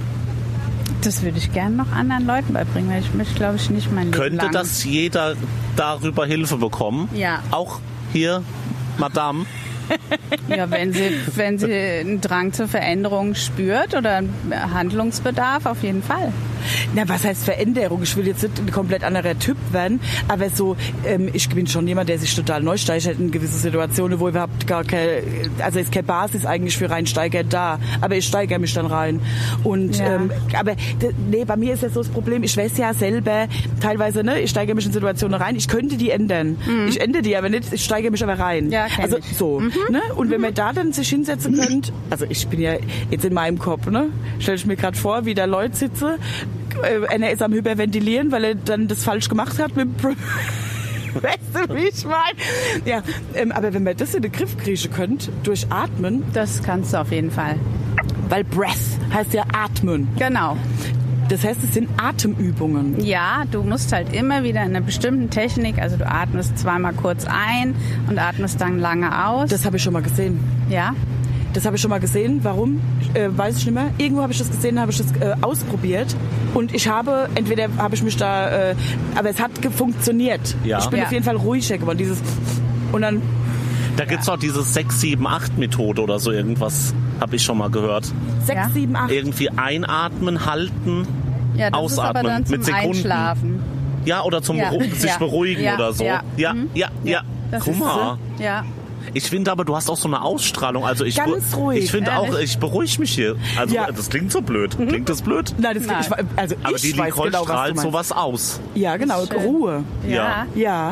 das würde ich gerne noch anderen Leuten beibringen, weil ich möchte, glaube ich, nicht mein Leben lang. Könnte das jeder darüber Hilfe bekommen? Ja. Auch hier, Madame? Ja, wenn sie einen Drang zur Veränderung spürt oder Handlungsbedarf, auf jeden Fall. Na, was heißt Veränderung? Ich will jetzt nicht ein komplett anderer Typ werden, aber so, ich bin schon jemand, der sich total neu steigert in gewisse Situationen, wo überhaupt gar keine, also ist keine Basis eigentlich für Reinsteiger da, aber ich steigere mich dann rein. Und, aber bei mir ist ja so das Problem, ich weiß ja selber, teilweise, ne, ich steigere mich in Situationen rein, ich könnte die ändern. Ich ändere die aber nicht, ich steigere mich aber rein. Ja, also so. Ne? Und wenn man da dann sich hinsetzen könnte, also ich bin ja jetzt in meinem Kopf, ne, stelle ich mir gerade vor, wie da Leute sitzen, einer ist am Hyperventilieren, weil er dann das falsch gemacht hat mit weißt du, wie ich meine? Ja, aber wenn man das in den Griff kriegen könnte, durch Atmen. Das kannst du auf jeden Fall. Weil Breath heißt ja atmen. Genau. Das heißt, es sind Atemübungen. Ja, du musst halt immer wieder in einer bestimmten Technik, also du atmest zweimal kurz ein und atmest dann lange aus. Das habe ich schon mal gesehen. Ja? Das habe ich schon mal gesehen. Warum? Weiß ich nicht mehr. Irgendwo habe ich das gesehen, habe ich das ausprobiert. Und entweder habe ich mich da, aber es hat funktioniert. Ja. Ich bin auf jeden Fall ruhiger geworden. Und dann... Da gibt's auch diese 6-7-8-Methode oder so irgendwas, habe ich schon mal gehört. 6, 7, 8. Irgendwie einatmen, halten, ja, das ausatmen. Ist aber dann zum mit Sekunden. Einschlafen. Ja, oder zum sich beruhigen oder so. Ja. Guck mal. Ja. Ich finde aber, du hast auch so eine Ausstrahlung. Also ich finde auch, ich beruhige mich hier. Also das klingt so blöd. Klingt das blöd? Nein, aber die Nicole genau, strahlt sowas aus. Ja, genau. Ruhe. Ja. Ja.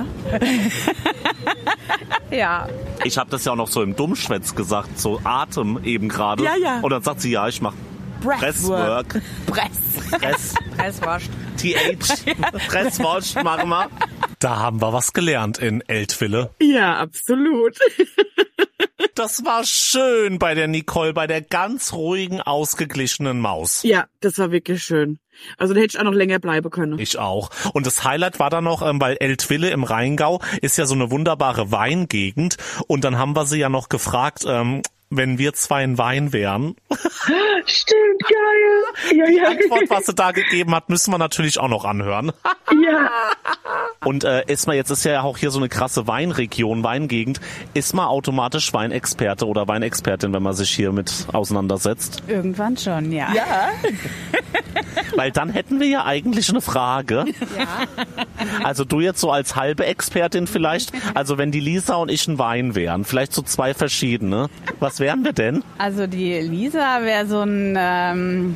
Ja. Ich habe das ja auch noch so im Dummschwätz gesagt, so Atem eben gerade. Ja. Und dann sagt sie, ich mache Presswork. Presswascht. Presswascht machen wir. Da haben wir was gelernt in Eltville. Ja, absolut. Das war schön bei der Nicole, bei der ganz ruhigen, ausgeglichenen Maus. Ja, das war wirklich schön. Also da hätte ich auch noch länger bleiben können. Ich auch. Und das Highlight war dann noch, weil Eltville im Rheingau ist ja so eine wunderbare Weingegend. Und dann haben wir sie ja noch gefragt, wenn wir zwei ein Wein wären. Stimmt, geil. Die Antwort, was sie da gegeben hat, müssen wir natürlich auch noch anhören. Ja. Und jetzt ist ja auch hier so eine krasse Weinregion, Weingegend. Ist man automatisch Weinexperte oder Weinexpertin, wenn man sich hier mit auseinandersetzt? Irgendwann schon, ja. Ja. Weil dann hätten wir ja eigentlich eine Frage. Ja. Also du jetzt so als halbe Expertin vielleicht. Also wenn die Lisa und ich ein Wein wären, vielleicht so zwei verschiedene. Was wären wir denn? Also die Lisa wäre so ein...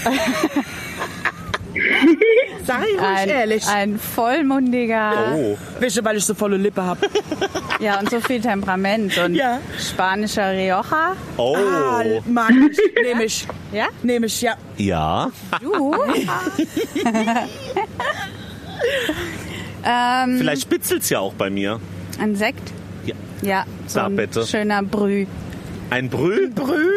Sag ich ruhig ehrlich. Ein vollmundiger... Oh. Wische, weil ich so volle Lippe habe. Ja, und so viel Temperament. Und spanischer Rioja. Oh. Mag ich. Nehme ich. Ja? Nehme ich, ja. Ja. Du? Vielleicht spitzelt's ja auch bei mir. Ein Sekt? Ja. Ja, so ein bitte. schöner Brü. Ein Brü?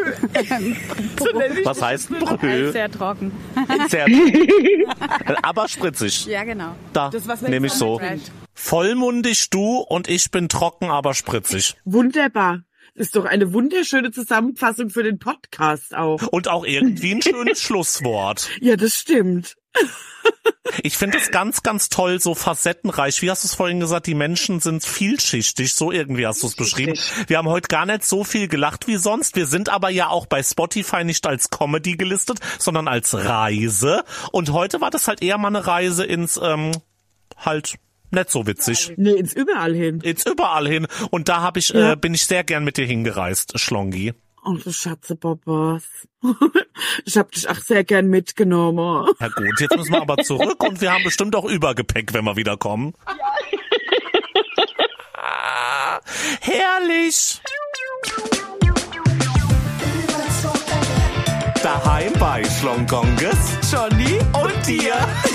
Was heißt ein Brü? Sehr trocken. Sehr aber spritzig. Ja, genau. Da nehme ich so. Vollmundig du und ich bin trocken, aber spritzig. Wunderbar. Ist doch eine wunderschöne Zusammenfassung für den Podcast auch. Und auch irgendwie ein schönes Schlusswort. Ja, das stimmt. Ich finde es ganz, ganz toll, so facettenreich. Wie hast du es vorhin gesagt? Die Menschen sind vielschichtig. So irgendwie hast du es beschrieben. Wir haben heute gar nicht so viel gelacht wie sonst. Wir sind aber ja auch bei Spotify nicht als Comedy gelistet, sondern als Reise. Und heute war das halt eher mal eine Reise ins, halt nicht so witzig. Nee, ins Überall hin. Ins Überall hin. Und da bin ich sehr gern mit dir hingereist, Schlongi. Oh, du Schatze-Babas. Ich hab dich auch sehr gern mitgenommen. Ja gut, jetzt müssen wir aber zurück und wir haben bestimmt auch Übergepäck, wenn wir wieder kommen. Ja. Herrlich. Daheim bei Hi Schlongonges, Johnny und dir.